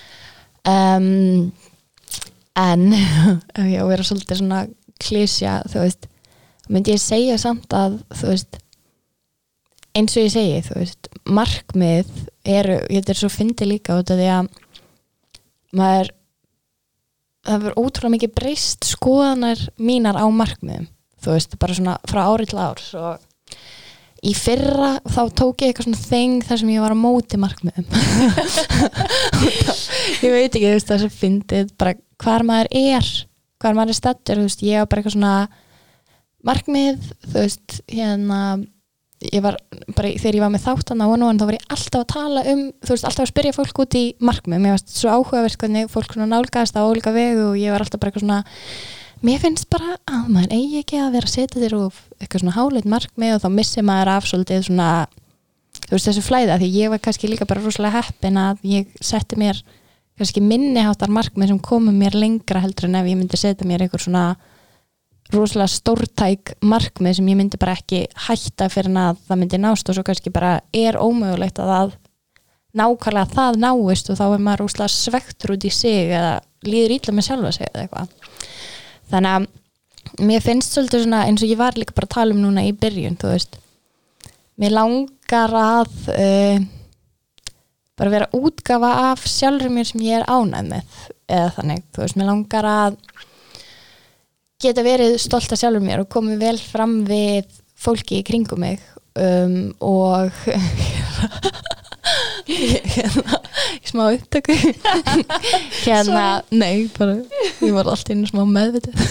En ef ég á að vera svolítið svona klísja, þú veist, myndi ég segja samt að, þú veist, eins og ég segi, þú veist, markmið eru, þetta er svo fyndið líka út af því að maður það verður ótrúlega mikið breyst skoðanar mínar á markmiðum, þú veist, bara svona frá ári til árs og í fyrra þá tók ég eitthvað svona þeng þar sem ég var á móti markmiðum ég veit ekki, þú veist, það sem fyndið bara hvar maður er stattur, þú veist, ég var bara eitthvað svona markmið, þú veist, hérna ég var bara, þegar ég var með þáttan á þá var ég alltaf að tala þú veist, alltaf að spyrja fólk út í markmið, mér varst svo áhugavert hvernig fólk svona nálgast á ólíka vegu og ég var alltaf bara eitthvað svona, mér finnst bara að maður eigi ekki að vera að setja þér og eitthvað svona háleit markmið og þá missi maður af svolítið svona, þú veist, þessu flæða, því ég var kannski líka bara rosalega heppin að ég setti mér kannski minniháttar markmið sem komu mér lengra heldur en ef ég myndi setja mér eitthvað svona rosalega stórtæk markmið sem ég myndi bara ekki hætta fyrir að það myndi nást og svo kannski bara er ómögulegt að það nákvæmlega það náist og þá er maður rosalega svektur út í sig eða líður illa með sjálfa sig eða eitthvað. Þannig að mér finnst svolítið svona eins og ég var líka bara að tala núna í byrjun, þú veist, mér langar að bara vera útgáfa af sjálfur mér sem ég er ánægð með eða þannig, þú veist, mér langar að geta verið stolt af sjálfur mér og komið vel fram við fólki í kringum mig og smá upptöku nei, bara ég var alltaf inn smá meðvitið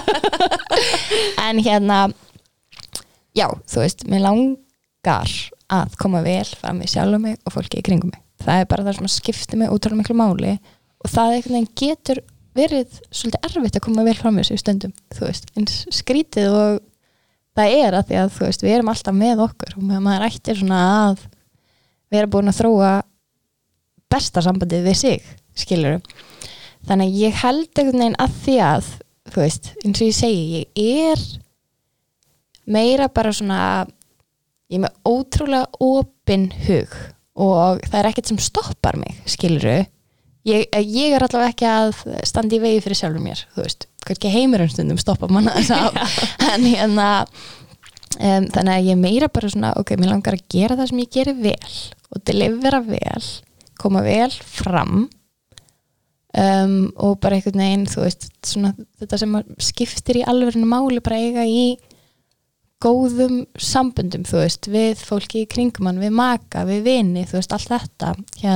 en já, þú veist, mér langar að koma vel fram við sjálfur mig og fólki í kringum mig, það er bara það sem skiptir mig ótrúlega miklu máli og það einhvern veginn getur verið svolítið erfitt að koma vel fram með þessu stundum, þú veist, eins skrítið og það er að því að, þú veist, við erum alltaf með okkur og maður ættir svona að vera búin að þróa besta sambandið við sig, skilurðu. Þannig að ég held einhvern veginn að því að, þú veist, eins og ég segi, ég er meira bara svona, ég er með ótrúlega opinn hug og það ekkert sem stoppar mig, skilurðu. Ég allavega ekki að standa í vegi fyrir sjálfur mér, þú veist, kannski heimurinn stundum stoppar manna þess að en þannig að ég meira bara svona, ok, mér langar að gera það sem ég geri vel og delivera vel, koma vel fram og bara einhvern veginn, þú veist, svona þetta sem skiptir í alvörinu máli bara eiga í góðum samböndum, þú veist, við fólki í kringum hann, við maka, við vini, þú veist, allt þetta,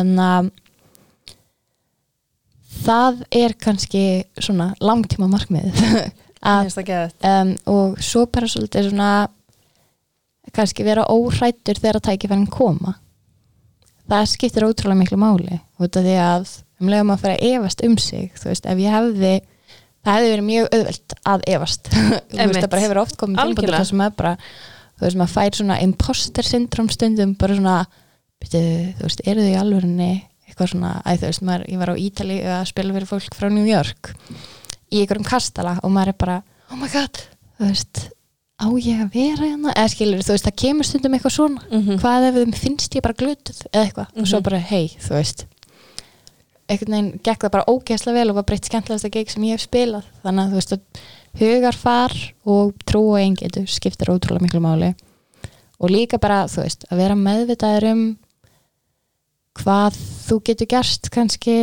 það kannski svona langtíma markmið og svo bara svolítið svona kannski vera óhræddur þegar tækifærin koma. Það skiptir ótrúlega miklu máli út af því að leiðum að fara að efast sig, þú veist, ef ég hefði það hefði verið mjög auðvelt að efast þú veist, það bara hefur oft komið tímpútur það sem bara, þú veist, maður fær svona imposter syndrom stundum, bara svona þú veist, eru þau í alvörinni eitthvað svona, þú veist, ég var á Ítali að spila fyrir fólk frá New York í einhverjum kastala og maður bara oh my god, þú veist á ég að vera hérna, eða skilur, þú veist, það kemur stundum eitthvað svona, hvað ef þeim finnst ég bara glötuð eða eitthvað, og svo bara hey, þú veist einhvern veginn gekk það bara ógeðslega vel og var breytt skemmtilegasta gig sem ég hef spilað, þannig að þú veist að hugarfar og trú og eingetu skiptir ótrúlega miklu máli og líka bara, þú veist, að vera meðvitaður hvað þú getur gerst kannski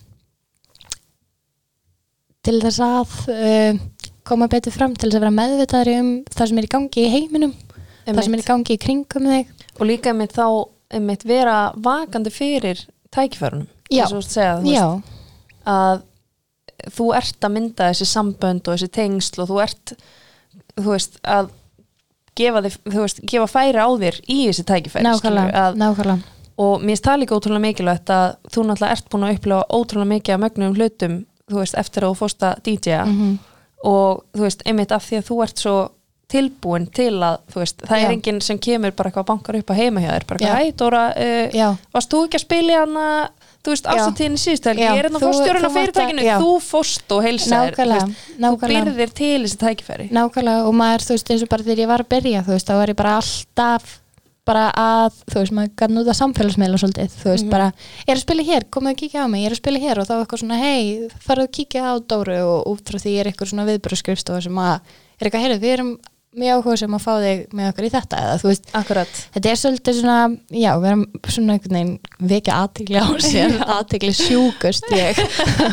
til þess að koma betur fram, til þess að vera meðvitaður það sem í gangi í heiminum það sem í gangi í kringum þig og líka þá vera vakandi fyrir tækifærunum þess að segja, þú veist, að þú ert að mynda þessi sambönd og þessi tengsl og þú veist, að gefa færi á þér í þessi tækifæri nákvæmlega og mér það líka ótrúlega mikilvægt að þú náttúrulega ert búin að upplifa ótrúlega mikið af mögnum hlutum, þú veist, eftir að þú fórst að DJ-a og þú veist, einmitt af því að þú ert svo tilbúin til að, þú veist, það enginn sem kemur bara eitthvað bankar upp að heima hjá þér, bara eitthvað, hæ Dóra, varst þú ekki að spila hana, þú veist, ásatíðin í síðustu helgi, ég hérna fórstjórinn á fyrirtækinu, þú fórst og heilsaðir, þú byrðir til þessi tækifæri. Nákvæmlega, og maður, þú veist, eins og bara þegar ég var að byrja, þú veist, þá var ég bara alltaf bara að, þú veist, maður gæti nú það samfélagsmiðla svolítið, þú veist, bara ég að spila hér, komið að kíkja á mig, ég að spila hér og þá eitthvað svona, hei, farðu að kíkja á Dóru og út frá því eitthvað svona viðbröðsskrifstofa sem að, eitthvað, heyrðu, við erum mjög áhuga sem að fá þig með okkur í þetta eða, þú veist, akkurat. Þetta svolítið svona, já, við erum svona einhvern veginn vekja athygli á sér, athygli sjúkust ég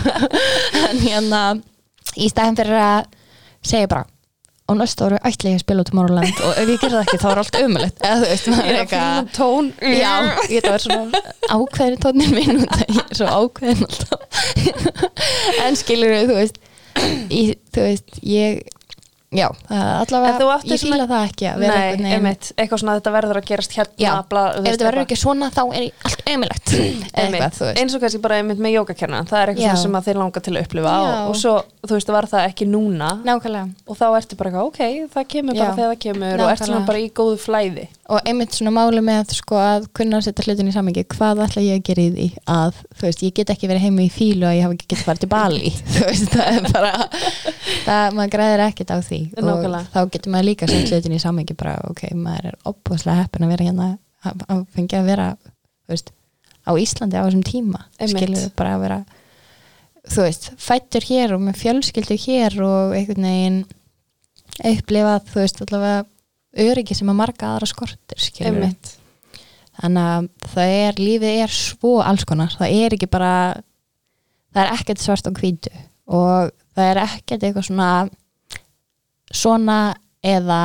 en í stæðan fyrir að segja bara og næsta ári ætla ég að spila á Tomorrowland og ef ég gerði það ekki þá allt ömulegt eða þú veist, maður eitthvað tón það var svona ákveðin tónin minn og það er svo ákveðin alltaf en skilur þú veist ég allavega ég fíla það ekki að vera eitthvað svona þetta verður að gerast hérna ef þetta verður ekki svona þá er allt ömulegt eins og kannski bara með jógakennan, það er eitthvað sem að þeir langar til að upplifa og svo, þú veist, var það ekki núna nákvæmlega og þá ertu bara ok, það kemur bara þegar það kemur og ert svona bara í góðu flæði og einmitt svona máli með sko að kunna setja hlutin í samhengi, hvað ætla ég að gera í því að, þú veist, ég get ekki verið heima í fílu að ég hafa ekki getið farið til Bali þú veist, það er bara maður græðir ekkert á því og þá getur maður líka sett hlutin í samhengi bara, ok, maður er opbúðslega heppin að vera hérna að fengja að vera, þú veist, á Íslandi á þessum tíma, skilur bara að vera, þú veist, fættur hér og með fjölskyldu hér og einhvern veginn upplifa, þú veist, allavega öryggi sem að marga aðra skortir, skilur þannig að lífið er svo alls konar, það er ekki bara það er ekkert svart og hvítu og það er ekkert eitthvað svona eða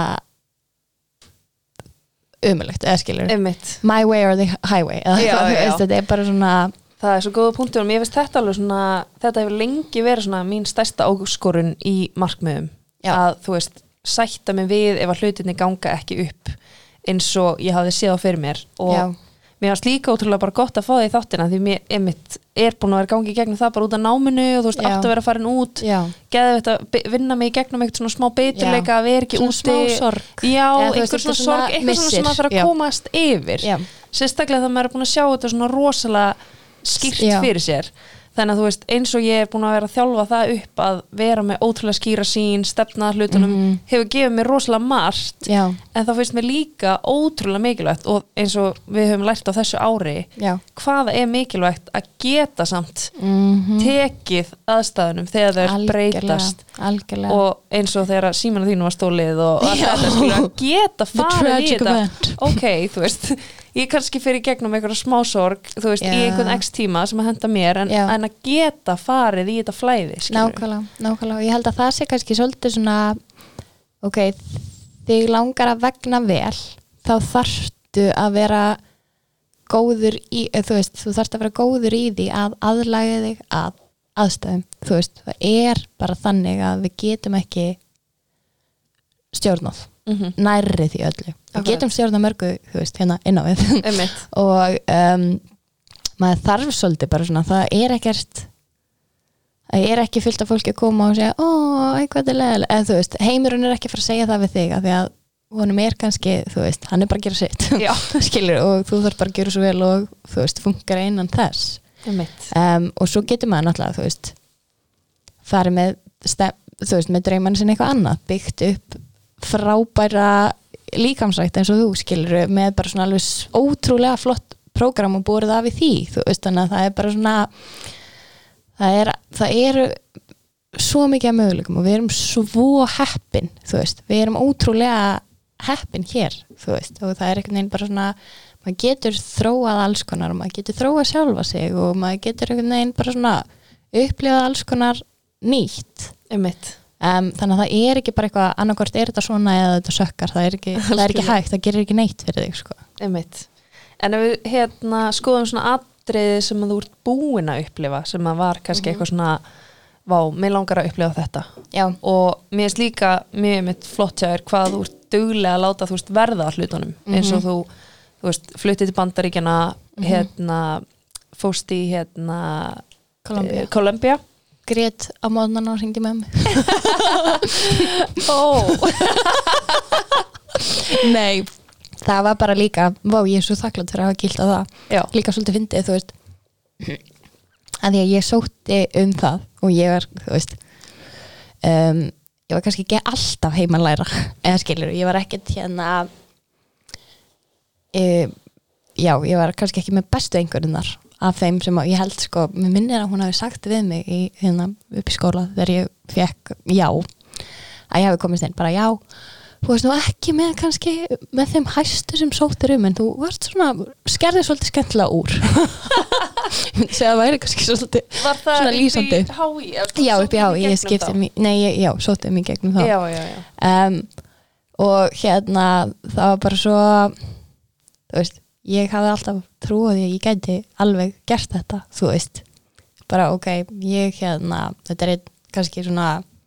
ömulegt, eða skilur my way or the highway þetta er bara svona það er svo góða punktur og mér finnst þetta alveg svona þetta hefur lengi verið svona mín stærsta áskorun í markmiðum að þú veist, sætta mig við ef að hlutinni ganga ekki upp eins og ég hafði séð á fyrir mér og mér varst líka ótrúlega bara gott að fá það í þáttina því mér einmitt er búin að vera gangi í gegnum það bara út af náminu og þú veist, átt að vera farin út geði þetta, vinna mig í gegnum eitthvað svona smá beturleika að vera ekki úti smá sorg einhver svona sorg, eitthvað svona sem maður þarf að komast yfir sérstaklega þegar maður er búin að sjá þetta svona rosalega skýrt fyrir sér þannig að þú veist, eins og ég búin að vera að þjálfa það upp að vera með ótrúlega skýra sín, stefna að hlutunum hefur gefið mér rosalega margt en það finnst mér líka ótrúlega mikilvægt og eins og við höfum lært á þessu ári hvaða mikilvægt að geta samt tekið aðstæðunum þegar þau breytast algjörlega. Og eins og þegar símanu þínu var stólið og þetta að geta farið í þetta ok, þú veist ég kannski fyrir gegnum einhverja smásorg þú veist, í einhvern x tíma sem að henda mér en að geta farið í þetta flæði nákvæmlega, ég held að það sé kannski svolítið svona ok, þig langar að vegna vel þá þarftu að vera góður í, þú veist, þú þarft að vera góður í því að aðlaga þig að aðstæðum, þú veist, það er bara þannig að við getum ekki stjórnað nærri því öllu við getum stjórnað mörgu, þú veist, hérna inn á við og maður þarf svolítið bara svona það er ekki fullt af fólki að koma og segja eitthvað er leiðilega, en þú veist, heimurinn er ekki að fara að segja það við þig, af því að honum er kannski, þú veist, hann er bara að gera sitt skilur, og þú þarf bara að gera svo vel og þú veist, funkar innan þess og svo getur maður náttúrulega, þú veist farið með þú veist, með draumann sinni eitthvað annað, byggt upp frábæra líkamsrækt eins og þú skilur með bara svona alveg ótrúlega flott prógram og borið af í því, þú veist, þannig að það er bara svona það eru svo mikið af möguleikum og við erum svo heppin, þú veist, við erum ótrúlega heppin hér, þú veist, og það er einhvern veginn bara svona maður getur þróað alls konar og maður getur þróað sjálfa sig og maður getur einhvern veginn bara svona upplifað alls konar nýtt þannig að það er ekki bara eitthvað annarkvort er þetta svona eða þetta sökkar það er ekki hægt, það gerir ekki neitt fyrir þig sko. En ef við skoðum svona atriði sem að þú ert búin að upplifa sem að var kannski eitthvað svona mér langar að upplifa þetta og mér finnst líka mjög flott hjá þér hvað þú ert duglega að láta þú veist verða að hlutunum eins og þú veist fluttið til Bandaríkjana fórst í Kolumbía grét á móðnana og hringdi með mig Nei, það var bara líka ég er svo þakklátt fyrir að hafa gilt á það líka svolítið fyndið, þú veist að því að ég sótti það og ég var, þú veist ég var kannski ekki alltaf heimalæra eða skilur, ég var ekkert ég var kannski ekki með bestu einhverjunar af þeim sem ég held sko, mér minnir að hún hafi sagt við mig upp í skóla þegar ég fekk að ég hafi komist inn, bara þú veist nú ekki með kannski með þeim hæstu sem sóttir en þú varst svona, skerðið svolítið skemmtilega úr ég myndi segja að það væri kannski svolítið svona lýsandi. Var það upp í HÍ? Já, upp í HÍ, ég skipti sótið mig gegnum þá og það var bara svo þú veist ég hafði alltaf trúið því að ég gæti alveg gert þetta, þú veist bara ok, ég þetta er kannski svona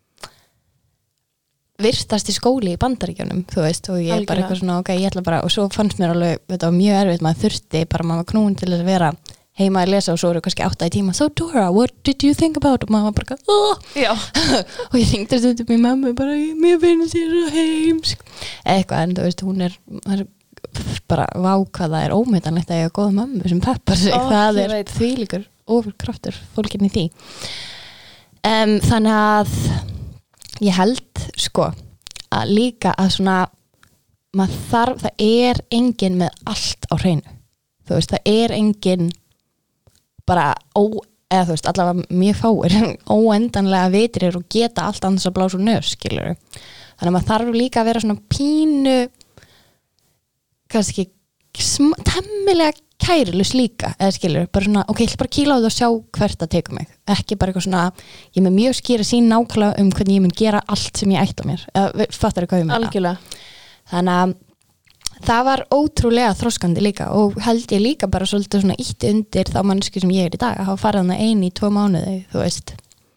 virtasti skóli í Bandaríkjunum, þú veist, og ég bara eitthvað svona ok, ég ætla bara, og svo fannst mér alveg þetta var mjög erfitt, maður þurfti bara, maður var knúin til að vera heima að lesa og svo eru kannski 8 í tíma, so Dora, what did you think about og maður bara, og ég hringdi stundum í mömmu bara, mér finnst ég svo heimsk eitthvað, en þú veist, hún er bara hvað það er ómetanlegt að ég hafa góða mömmu sem peppar sig, það er þvílíkur ofurkraftur fólkin í því þannig að ég held sko að líka að svona það er enginn með allt á hreinu, þú veist, það er enginn bara eða þú veist, allavega mjög fáir óendanlega vitrir og geta allt annars að blása úr nös, skilur þannig að maður þarf líka að vera svona pínu kannski temmilega kærulus líka, eða skilur, bara svona ok, ég ætla bara að kýla á það og sjá hvert það tekur mig ekki bara eitthvað svona, ég með mjög skýra sín nákvæmlega hvernig ég mun gera allt sem ég ætla mér, eða fattar hvað ég meina algjörlega, þannig að það var ótrúlega þroskandi líka og held ég líka bara svolítið svona ítti undir þá mannsku sem ég er í dag að hafa farið hana 1 í 2 mánuði, þú veist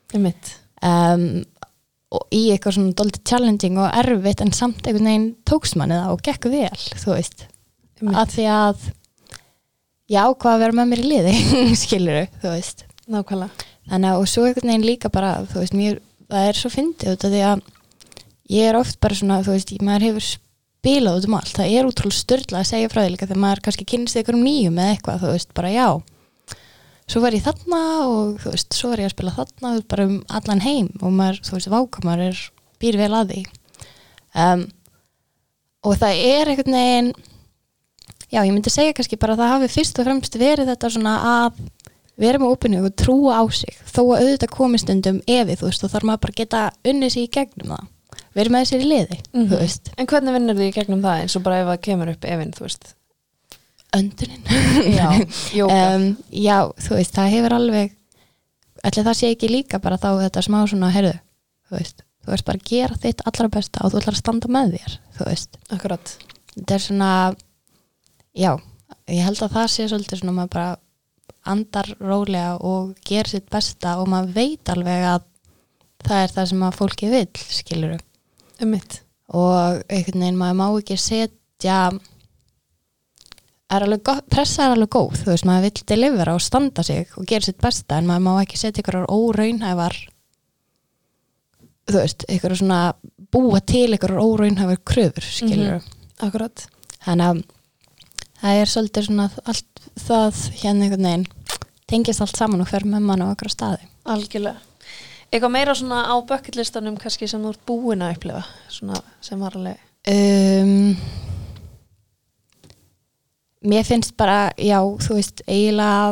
og í eitthvað svona dálítið challenging og erfitt en samt einhvern veginn tókst manni það og gekk vel, þú veist að því að ég ákvað að vera með mér í liði skilurðu, þú veist nákvæmlega, þannig að og svo einhvern veginn líka bara, þú veist, það er svo fyndið út af því að ég er oft bara svona, þú veist, maður hefur spilað út allt, það er útrúlega störla að segja frá því líka þegar maður kannski kynnist einhverjum nýjum eða eitthvað, þú veist, bara svo var ég þarna og þú veist, svo var ég að spila þarna bara allan heim og maður, þú veist, vákamar býr vel að því og það einhvern veginn já, ég myndi segja kannski bara að það hafi fyrst og fremst verið þetta svona að vera með opinni og trúa á sig þó að auðvitað komi stundum efi, þú veist, og þarf maður bara að geta unnið sig í gegnum það verið með sér í liði, þú veist. En hvernig vinnur þið í gegnum það eins og bara ef það kemur upp efinn, þú veist? Öndunin. Já, jóga. Já, þú veist, það hefur alveg, ætli það sé ekki líka bara þá þetta smá svona, heyrðu, þú veist bara að gera þitt allra besta og þú ætlar að standa með þér, þú veist. Akkurat. Þetta svona, já, ég held að það sé svolítið svona maður bara andar rólega og gera sitt besta og maður veit alveg að það það sem að fólki vill, skilurðu. Einmitt. Og einhvern veginn maður má ekki setja pressa alveg góð, þú veist, maður vill delivera og standa sig og gera sitt besta en maður má ekki setja einhverjar óraunhæfar þú veist, einhverjar svona búa til einhverjar óraunhæfar kröfur, skilurðu. Akkurat. Þannig að það svolítið svona allt það hérna einhvern veginn tengist allt saman og fer með mann á okkur staði. Algjörlega. Eitthvað meira svona á bucketlistanum kannski sem þú ert búin að upplifa svona sem var alveg mér finnst bara, já, þú veist, eiginlega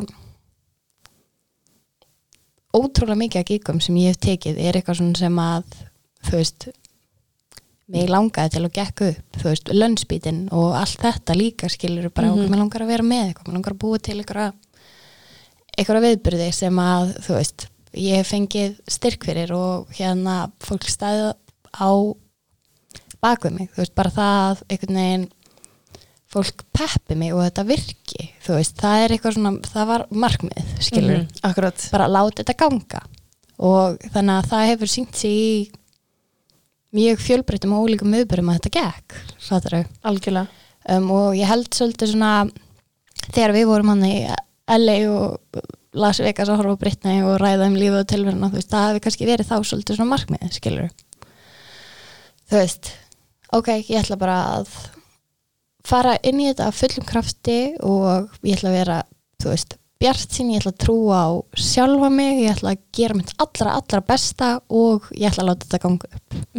ótrúlega mikið að gíkum sem ég hef tekið eitthvað svona sem að þú veist, mig langaði til að gekka upp, þú veist, lönnspítinn og allt þetta líka skilur bara okkur, mér langar að vera með eitthvað, mér langar að búa til einhverja viðburði sem að, þú veist, ég hef fengið styrk fyrir og hérna fólk staðið á bakvið mig, þú veist, bara það einhvern veginn fólk peppi mig og þetta virki, þú veist, það eitthvað svona, það var markmið, skilur, akkurat, bara láta þetta ganga og þannig að það hefur sýnt sig í mjög fjölbreyttum og ólíkum viðburðum að þetta gekk, fattarðu? Algjörlega. Og ég held svolítið svona þegar við vorum hann í LA og Las Vegas að horfa á Britney og ræða lífið og tilveruna, þú veist, það hefði kannski verið þá svolítið svona markmið, skilur þú veist, ok, ég ætla bara að fara inn í þetta af fullum krafti og ég ætla að vera, þú veist, bjartsýn, ég ætla að trúa á sjálfa mig, ég ætla að gera mitt allra besta og ég ætla að láta þetta ganga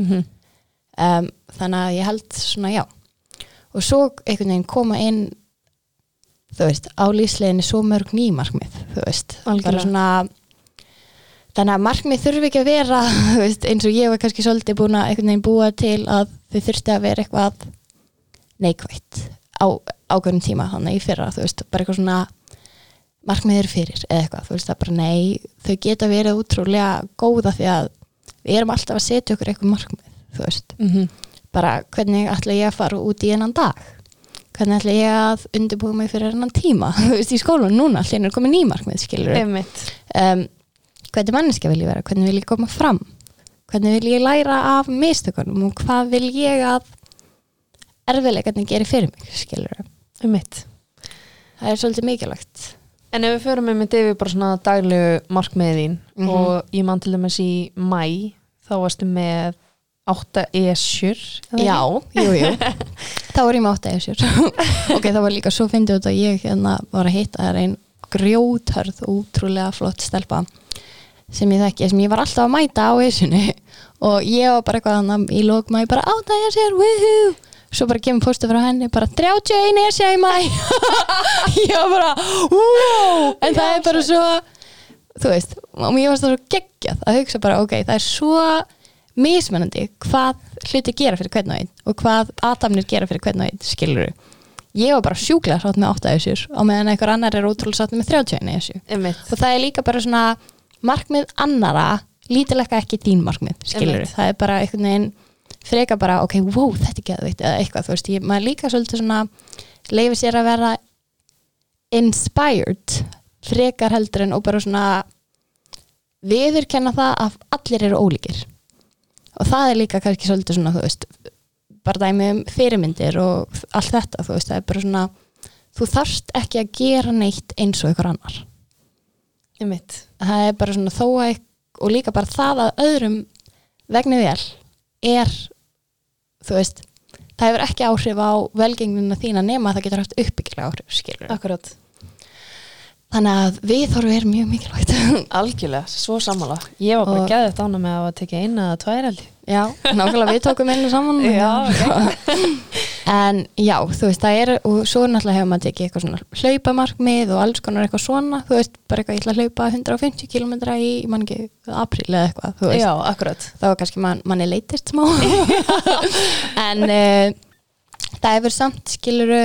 upp. Þannig að ég held svona, já. Og svo einhvern veginn koma inn, þú veist, á lífsleiðinni svo mörg nýmarkmið, þú veist. Bara svona, þannig að markmið þurfi ekki að vera, þú veist, eins og ég var kannski svolítið búin að einhvern veginn búa til að þau þurfti að vera eitthvað neikvætt á ákveðnum tíma, þannig í fyrra, þú veist, bara eitthvað svona markmiðir fyrir eða eitthvað, þú veist, það bara nei, þau geta verið útrúlega góða því að við erum alltaf að setja okkur eitthvað markmið, þú veist, bara hvernig ætla ég að fara út í enn dag, hvernig ætla ég að undirbúa mig fyrir enn tíma, þú veist, í skólanum núna, allir komið ný markmið, skilur hvernig manneskja vil ég vera, hvernig vil ég koma fram, hvernig vil ég læra af mistökunum og hvað vil ég að erfiðleikarnir gerir fyrir mig, skilur það svolítið mikilvægt. En ef við förum með yfir bara svona daglegu markmiðin og ég man til dæmis í maí þá varstu með 8 esjur. Já, jú þá var ég með 8 esjur ok, það var líka svo fyndið út að ég hérna var að hitta þær ein grjóthörð ótrúlega flott stelpa sem ég þekki, sem ég var alltaf að mæta á esjunni og ég var bara eitthvað þannig í lók maður bara 8 esjur, woohoo svo bara kemur póstu frá henni bara 31 esja í maí ég var bara wow, en það bara svo þú veist, og ég var svo geggjað að hugsa bara ok, það svo mismunandi hvað hluti gera fyrir hvern og einn og hvað athafnir gera fyrir hvern og einn, skilurðu ég var bara sjúklega sátt með 8 esjur á meðan einhver annar ótrúlega sátt með 31 esju og það líka bara svona markmið annara lítilega ekki þín markmið, skilurðu, það bara einhvern veginn freka bara, ok, wow, þetta geðveikt eða eitthvað, þú veist, maður líka svolítið svona leyfi sér að vera inspired frekar heldur en og bara svona viðurkenna það að allir eru ólíkir og það líka kannski svolítið svona, þú veist bara dæmi fyrirmyndir og allt þetta, þú veist, það bara svona þú þarft ekki að gera neitt eins og einhver annar það bara svona þó að og líka bara það að öðrum vegni vel þú veist, það hefur ekki áhrif á velgengnina þína nema að það getur haft uppbyggilega áhrif, skilur. Akkurat. Þannig að viðhorf mjög mikilvægt. Algjörlega, svo sammála. Ég var bara geðveikt ánægð með að tekja 1 eða 2 held ég. Já, nákvæmlega við tókum einu saman. Já, okay. En já, þú veist, það og svo náttúrulega hefur maður tekið eitthvað svona hlaupamarkmið og alls konar eitthvað svona, þú veist, bara eitthvað ég ætla að hlaupa 150 km í man ekki, apríl eða eitthvað, þú veist. Já, akkurat. Það var kannski manni leitist smá. En það hefur samt skiluru,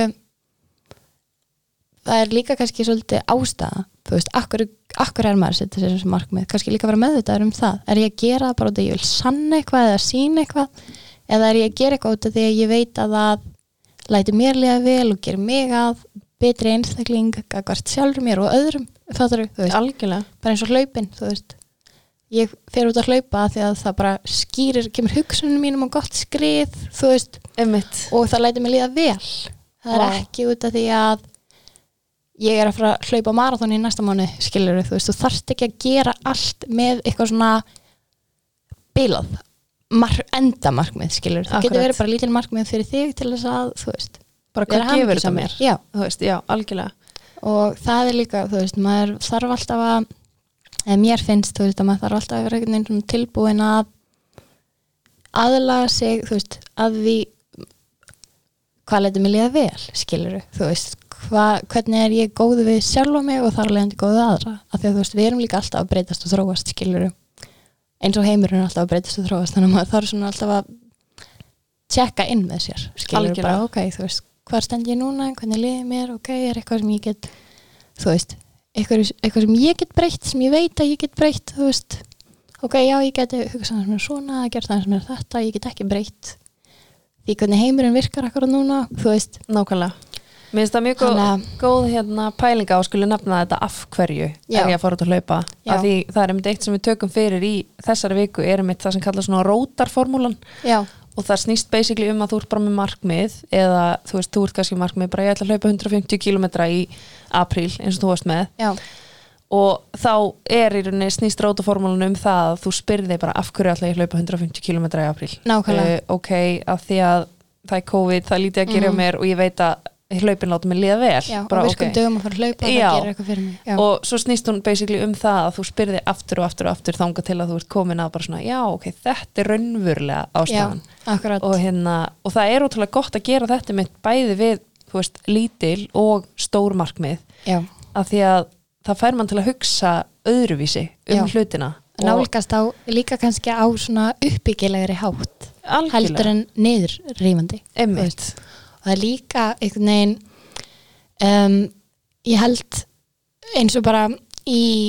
það líka kannski svolítið ástæða, þú veist, akkur maður setja sér þessu markmið, kannski líka vera meðvitaður það, ég að gera það bara út að ég vil sanna eitthvað eða sína eitthvað, eða ég að gera eitthvað út af því að ég veit að það lætur mér líða vel og gerir mig að betri einstakling, gagvart sjálfur mér og öðrum, fattarðu, þú veist. Algjörlega. Bara eins og hlaupin, þú veist. Ég fer út að hlaupa því að það bara kemur hugsunum mínum og gott skrið, þú veist. Einmitt. Og það lætur mér líða vel. Það ekki út af því að ég að fara að hlaupa marathon í næsta mánuði, skilurðu, þú veist, þú þarft ekki að gera allt með eitthvað svona bilað endamarkmið, skilurðu, það getur verið bara lítil markmið fyrir þig til þess að, þú veist, bara hvað gefur þetta mér, já, þú veist, já, algjörlega. Og það líka, þú veist, maður þarf alltaf að, eða mér finnst, þú veist, að maður þarf alltaf að vera einhvern veginn svona tilbúin að aðlaga sig, þú veist, að því hvað lætur mig líða vel, skilurðu, þú veist, hvernig ég góð við sjálfa mig og þar leiðandi góð við aðra, af því að þú veist, við erum líka alltaf að breytast og þróast, skilurðu, eins og heimurinn er alltaf að breytast og þróast, þannig að maður þarf svona alltaf að tjekka inn með sér, skilurðu, bara ok, þú veist, hvað stend ég núna, hvernig líður mér, ok, er eitthvað sem ég get, þú veist, eitthvað sem ég get breytt, sem ég veit að ég get breytt, þú veist, ok, já, ég geti hugsað sem er svona, gert það sem er þetta, ég get ekki breytt því hvernig heimurinn virkar akkurat núna, þú veist. Nákvæmlega. Mér finnst það mjög góð pælinga og skulle nefna þetta af hverju er ég að fara út að hlaupa. Af því það er eitt sem við tökum fyrir í þessari viku er það sem kallar svona rótarformúlan. Já. Og það snýst basically að þú ert bara með markmið eða þú veist, þú ert kannski markmið bara ég ætla að hlaupa 150 km í apríl eins og þú varst með. Já. Og þá í rauninni snýst rótarformúlan það að þú spyrði bara af hverju ætla ég að hlaupa 150 km í apríl. Nákvæmlega. Ok, af því að það er COVID, það er lítið að gera mér og ég veit að hlaupin láta mig líða vel. Já, bara, og við dögum að fara að hlaupa og það gerir eitthvað fyrir mig. Já. Og svo snýst hún basically það að þú spyrði aftur og aftur og aftur þangað til að þú ert komin að bara svona, já, ok, þetta er raunverulega ástæðan. Já, akkurat. Og það er ótrúlega gott að gera þetta með bæði við, þú veist, lítil og stór markmið. Já. Af því að það fær mann til að hugsa öðruvísi hlutina. Nálgast á, líka kannski á svona uppbyggilegri hátt. Algjörlega. Heldur en niðurrífandi. Einmitt. Og það er líka einhvern veginn ég held eins og bara í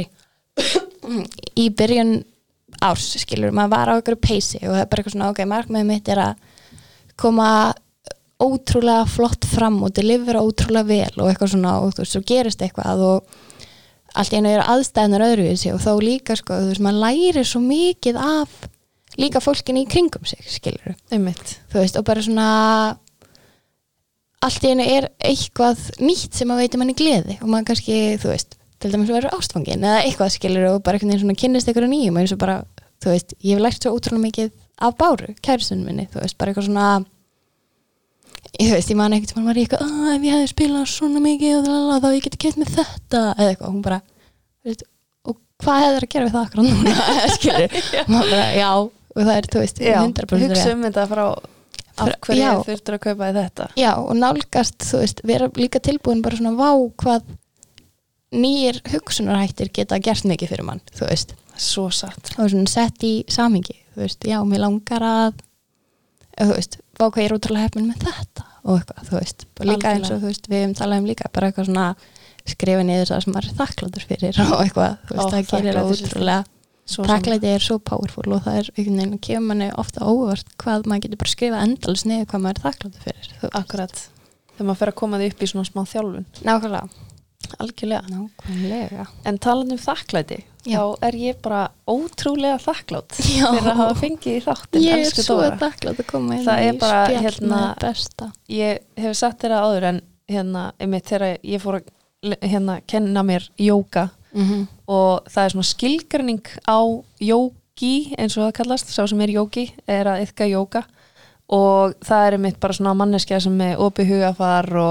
byrjun árs, skilur, maður var á einhverju peysi og það er bara eitthvað svona, ok, markmiðið mitt er að koma ótrúlega flott fram og delivera ótrúlega vel og eitthvað svona og þú veist, svo gerist eitthvað og allt í einu eru aðstæðnar öðruvísi og þá líka, sko, þú veist, maður lærir svo mikið af líka fólkin í kringum sig, skilur. Einmitt. Þú veist, og bara svona allt í einu er eitthvað nýtt sem að veitir manni gleði og maður kannski, þú veist, til dæmis verður ástfangin eða eitthvað, skilur, og bara einhvern veginn svona kynnist einhverju nýjum eins og bara, þú veist, ég hef lært svo ótrúlega mikið af Báru, kærustunum minni, þú veist, bara eitthvað svona ég veist, ég man ekkert sem hann var eitthvað, ef ég hefði spilað svona mikið og þá ég geti keypt með þetta eða eitthvað, hún bara, þú veist, og hvað hefur að gera við það akkurat núna, skilur, maður bara, já, og það er, þú veist, 100% hugsa þetta frá af hverju þurftur að kaupa þetta. Já, og nálgast, þú veist, vera líka tilbúin bara svona vá hvað nýjir hugsunarhættir geta gert mikið fyrir mann, þú veist. Svo satt. Og svona sett í samhengi, þú veist, já, mér langar að þú veist, vá hvað ég er ótrúlega heppin með þetta og eitthvað, þú veist. Og líka eins og, þú veist, við talaðum líka bara eitthvað svona skrifa niður það sem maður er þakkláttur fyrir og eitthvað, þú veist, það gerir ótrúlega þakklæti er svo powerful og það er einhvern veginn að gefa manni ofta óvart hvað maður getur bara skrifa endalaust niður hvað maður er þakkláttur fyrir. Akkurat. Þegar maður fer að koma því upp í svona smá þjálfun. Nákvæmlega. Algjörlega. Nákvæmlega. En talandi þakklæti, þá er ég bara ótrúlega þakklátt fyrir að hafa fengið í þáttinn. Ég er svo þakklátt að koma inn í spjall með besta. Ég hef sagt þér að áður en einmitt þegar ég fór að kenna mér jóga og það er svona skilgreining á jógi eins og það kallast, sá sem er jógi er að iðka jóga og það er einmitt bara svona manneskja sem er opið hugafar og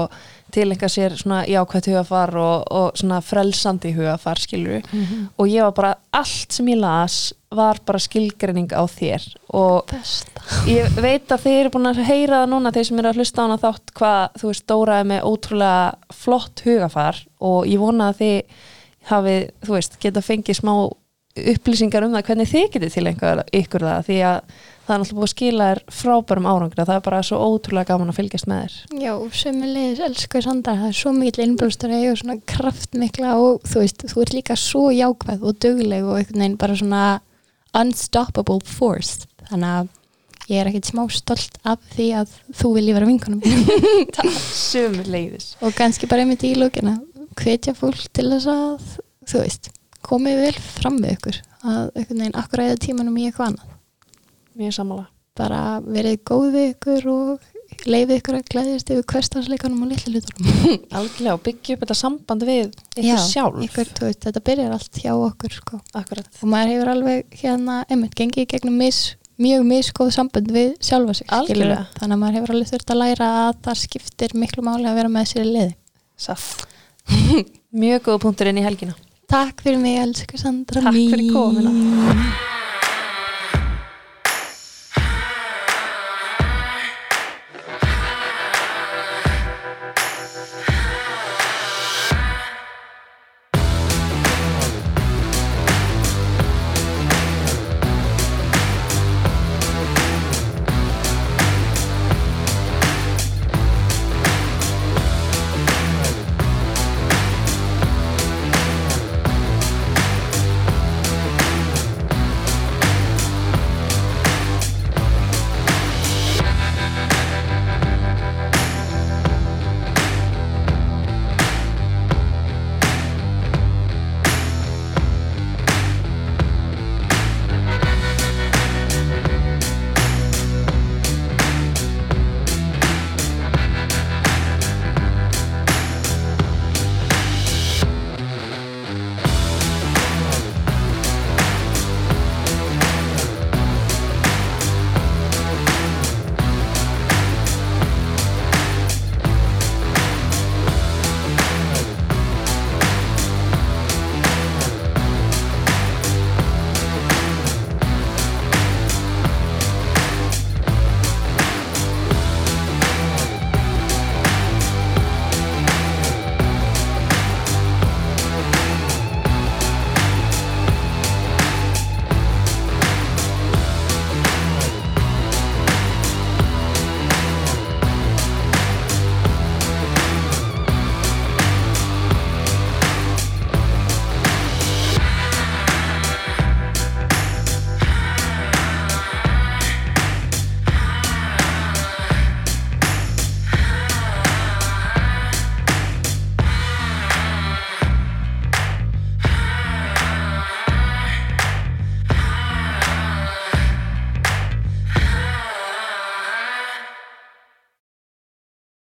tileinka sér svona jákvætt hugafar og svona frelsandi hugafar skilur og ég var bara, allt sem ég las var bara skilgreining á þér og Besta. ég veit að þið eru búin að heyra það núna, þeir sem eru að hlusta á hana þátt hvað, þú veist, Dóra er með ótrúlega flott hugafar og ég vona að þið hafið, þú veist, geta fengið smá upplýsingar það hvernig þið getið til ykkur það því að það er náttúrulega búið að skila þér frábærum árangri það er bara svo ótrúlega gaman að fylgjast með þér Já, sömuleiðis elsku Sandra, það er svo mikill innblástur að eiga svona kraftmikla og þú veist, þú ert líka svo jákvæð og dugleg og einhvern veginn bara svona unstoppable force, þannig að ég er ekkert smá stolt af því að þú vilji vera vinkonum mín. Sömuleiðis Og kannski bara einmitt í lókina hvetja fólk til þess að þú veist, komið vel fram við ykkur að einhvern veginn akkur ræða tímanum í eitthvað annað Mjög sammála bara verið góð við ykkur og leifið ykkur að glæðjast yfir hversdagsleikanum og litlu hlutunum Algjörlega og byggja upp þetta samband við ykkur sjálf ykkur, veist, þetta byrjar allt hjá okkur sko. Akkurat og maður hefur alveg einmitt gengið í gegnum mjög misgóð samband við sjálfa sig Algjörlega. þannig að maður hefur alveg þurft að læra að það skiptir miklu máli að vera með sér í liði Satt Mjög góð punktur inn í helgina Takk fyrir mig, elsku Sandra Takk fyrir komuna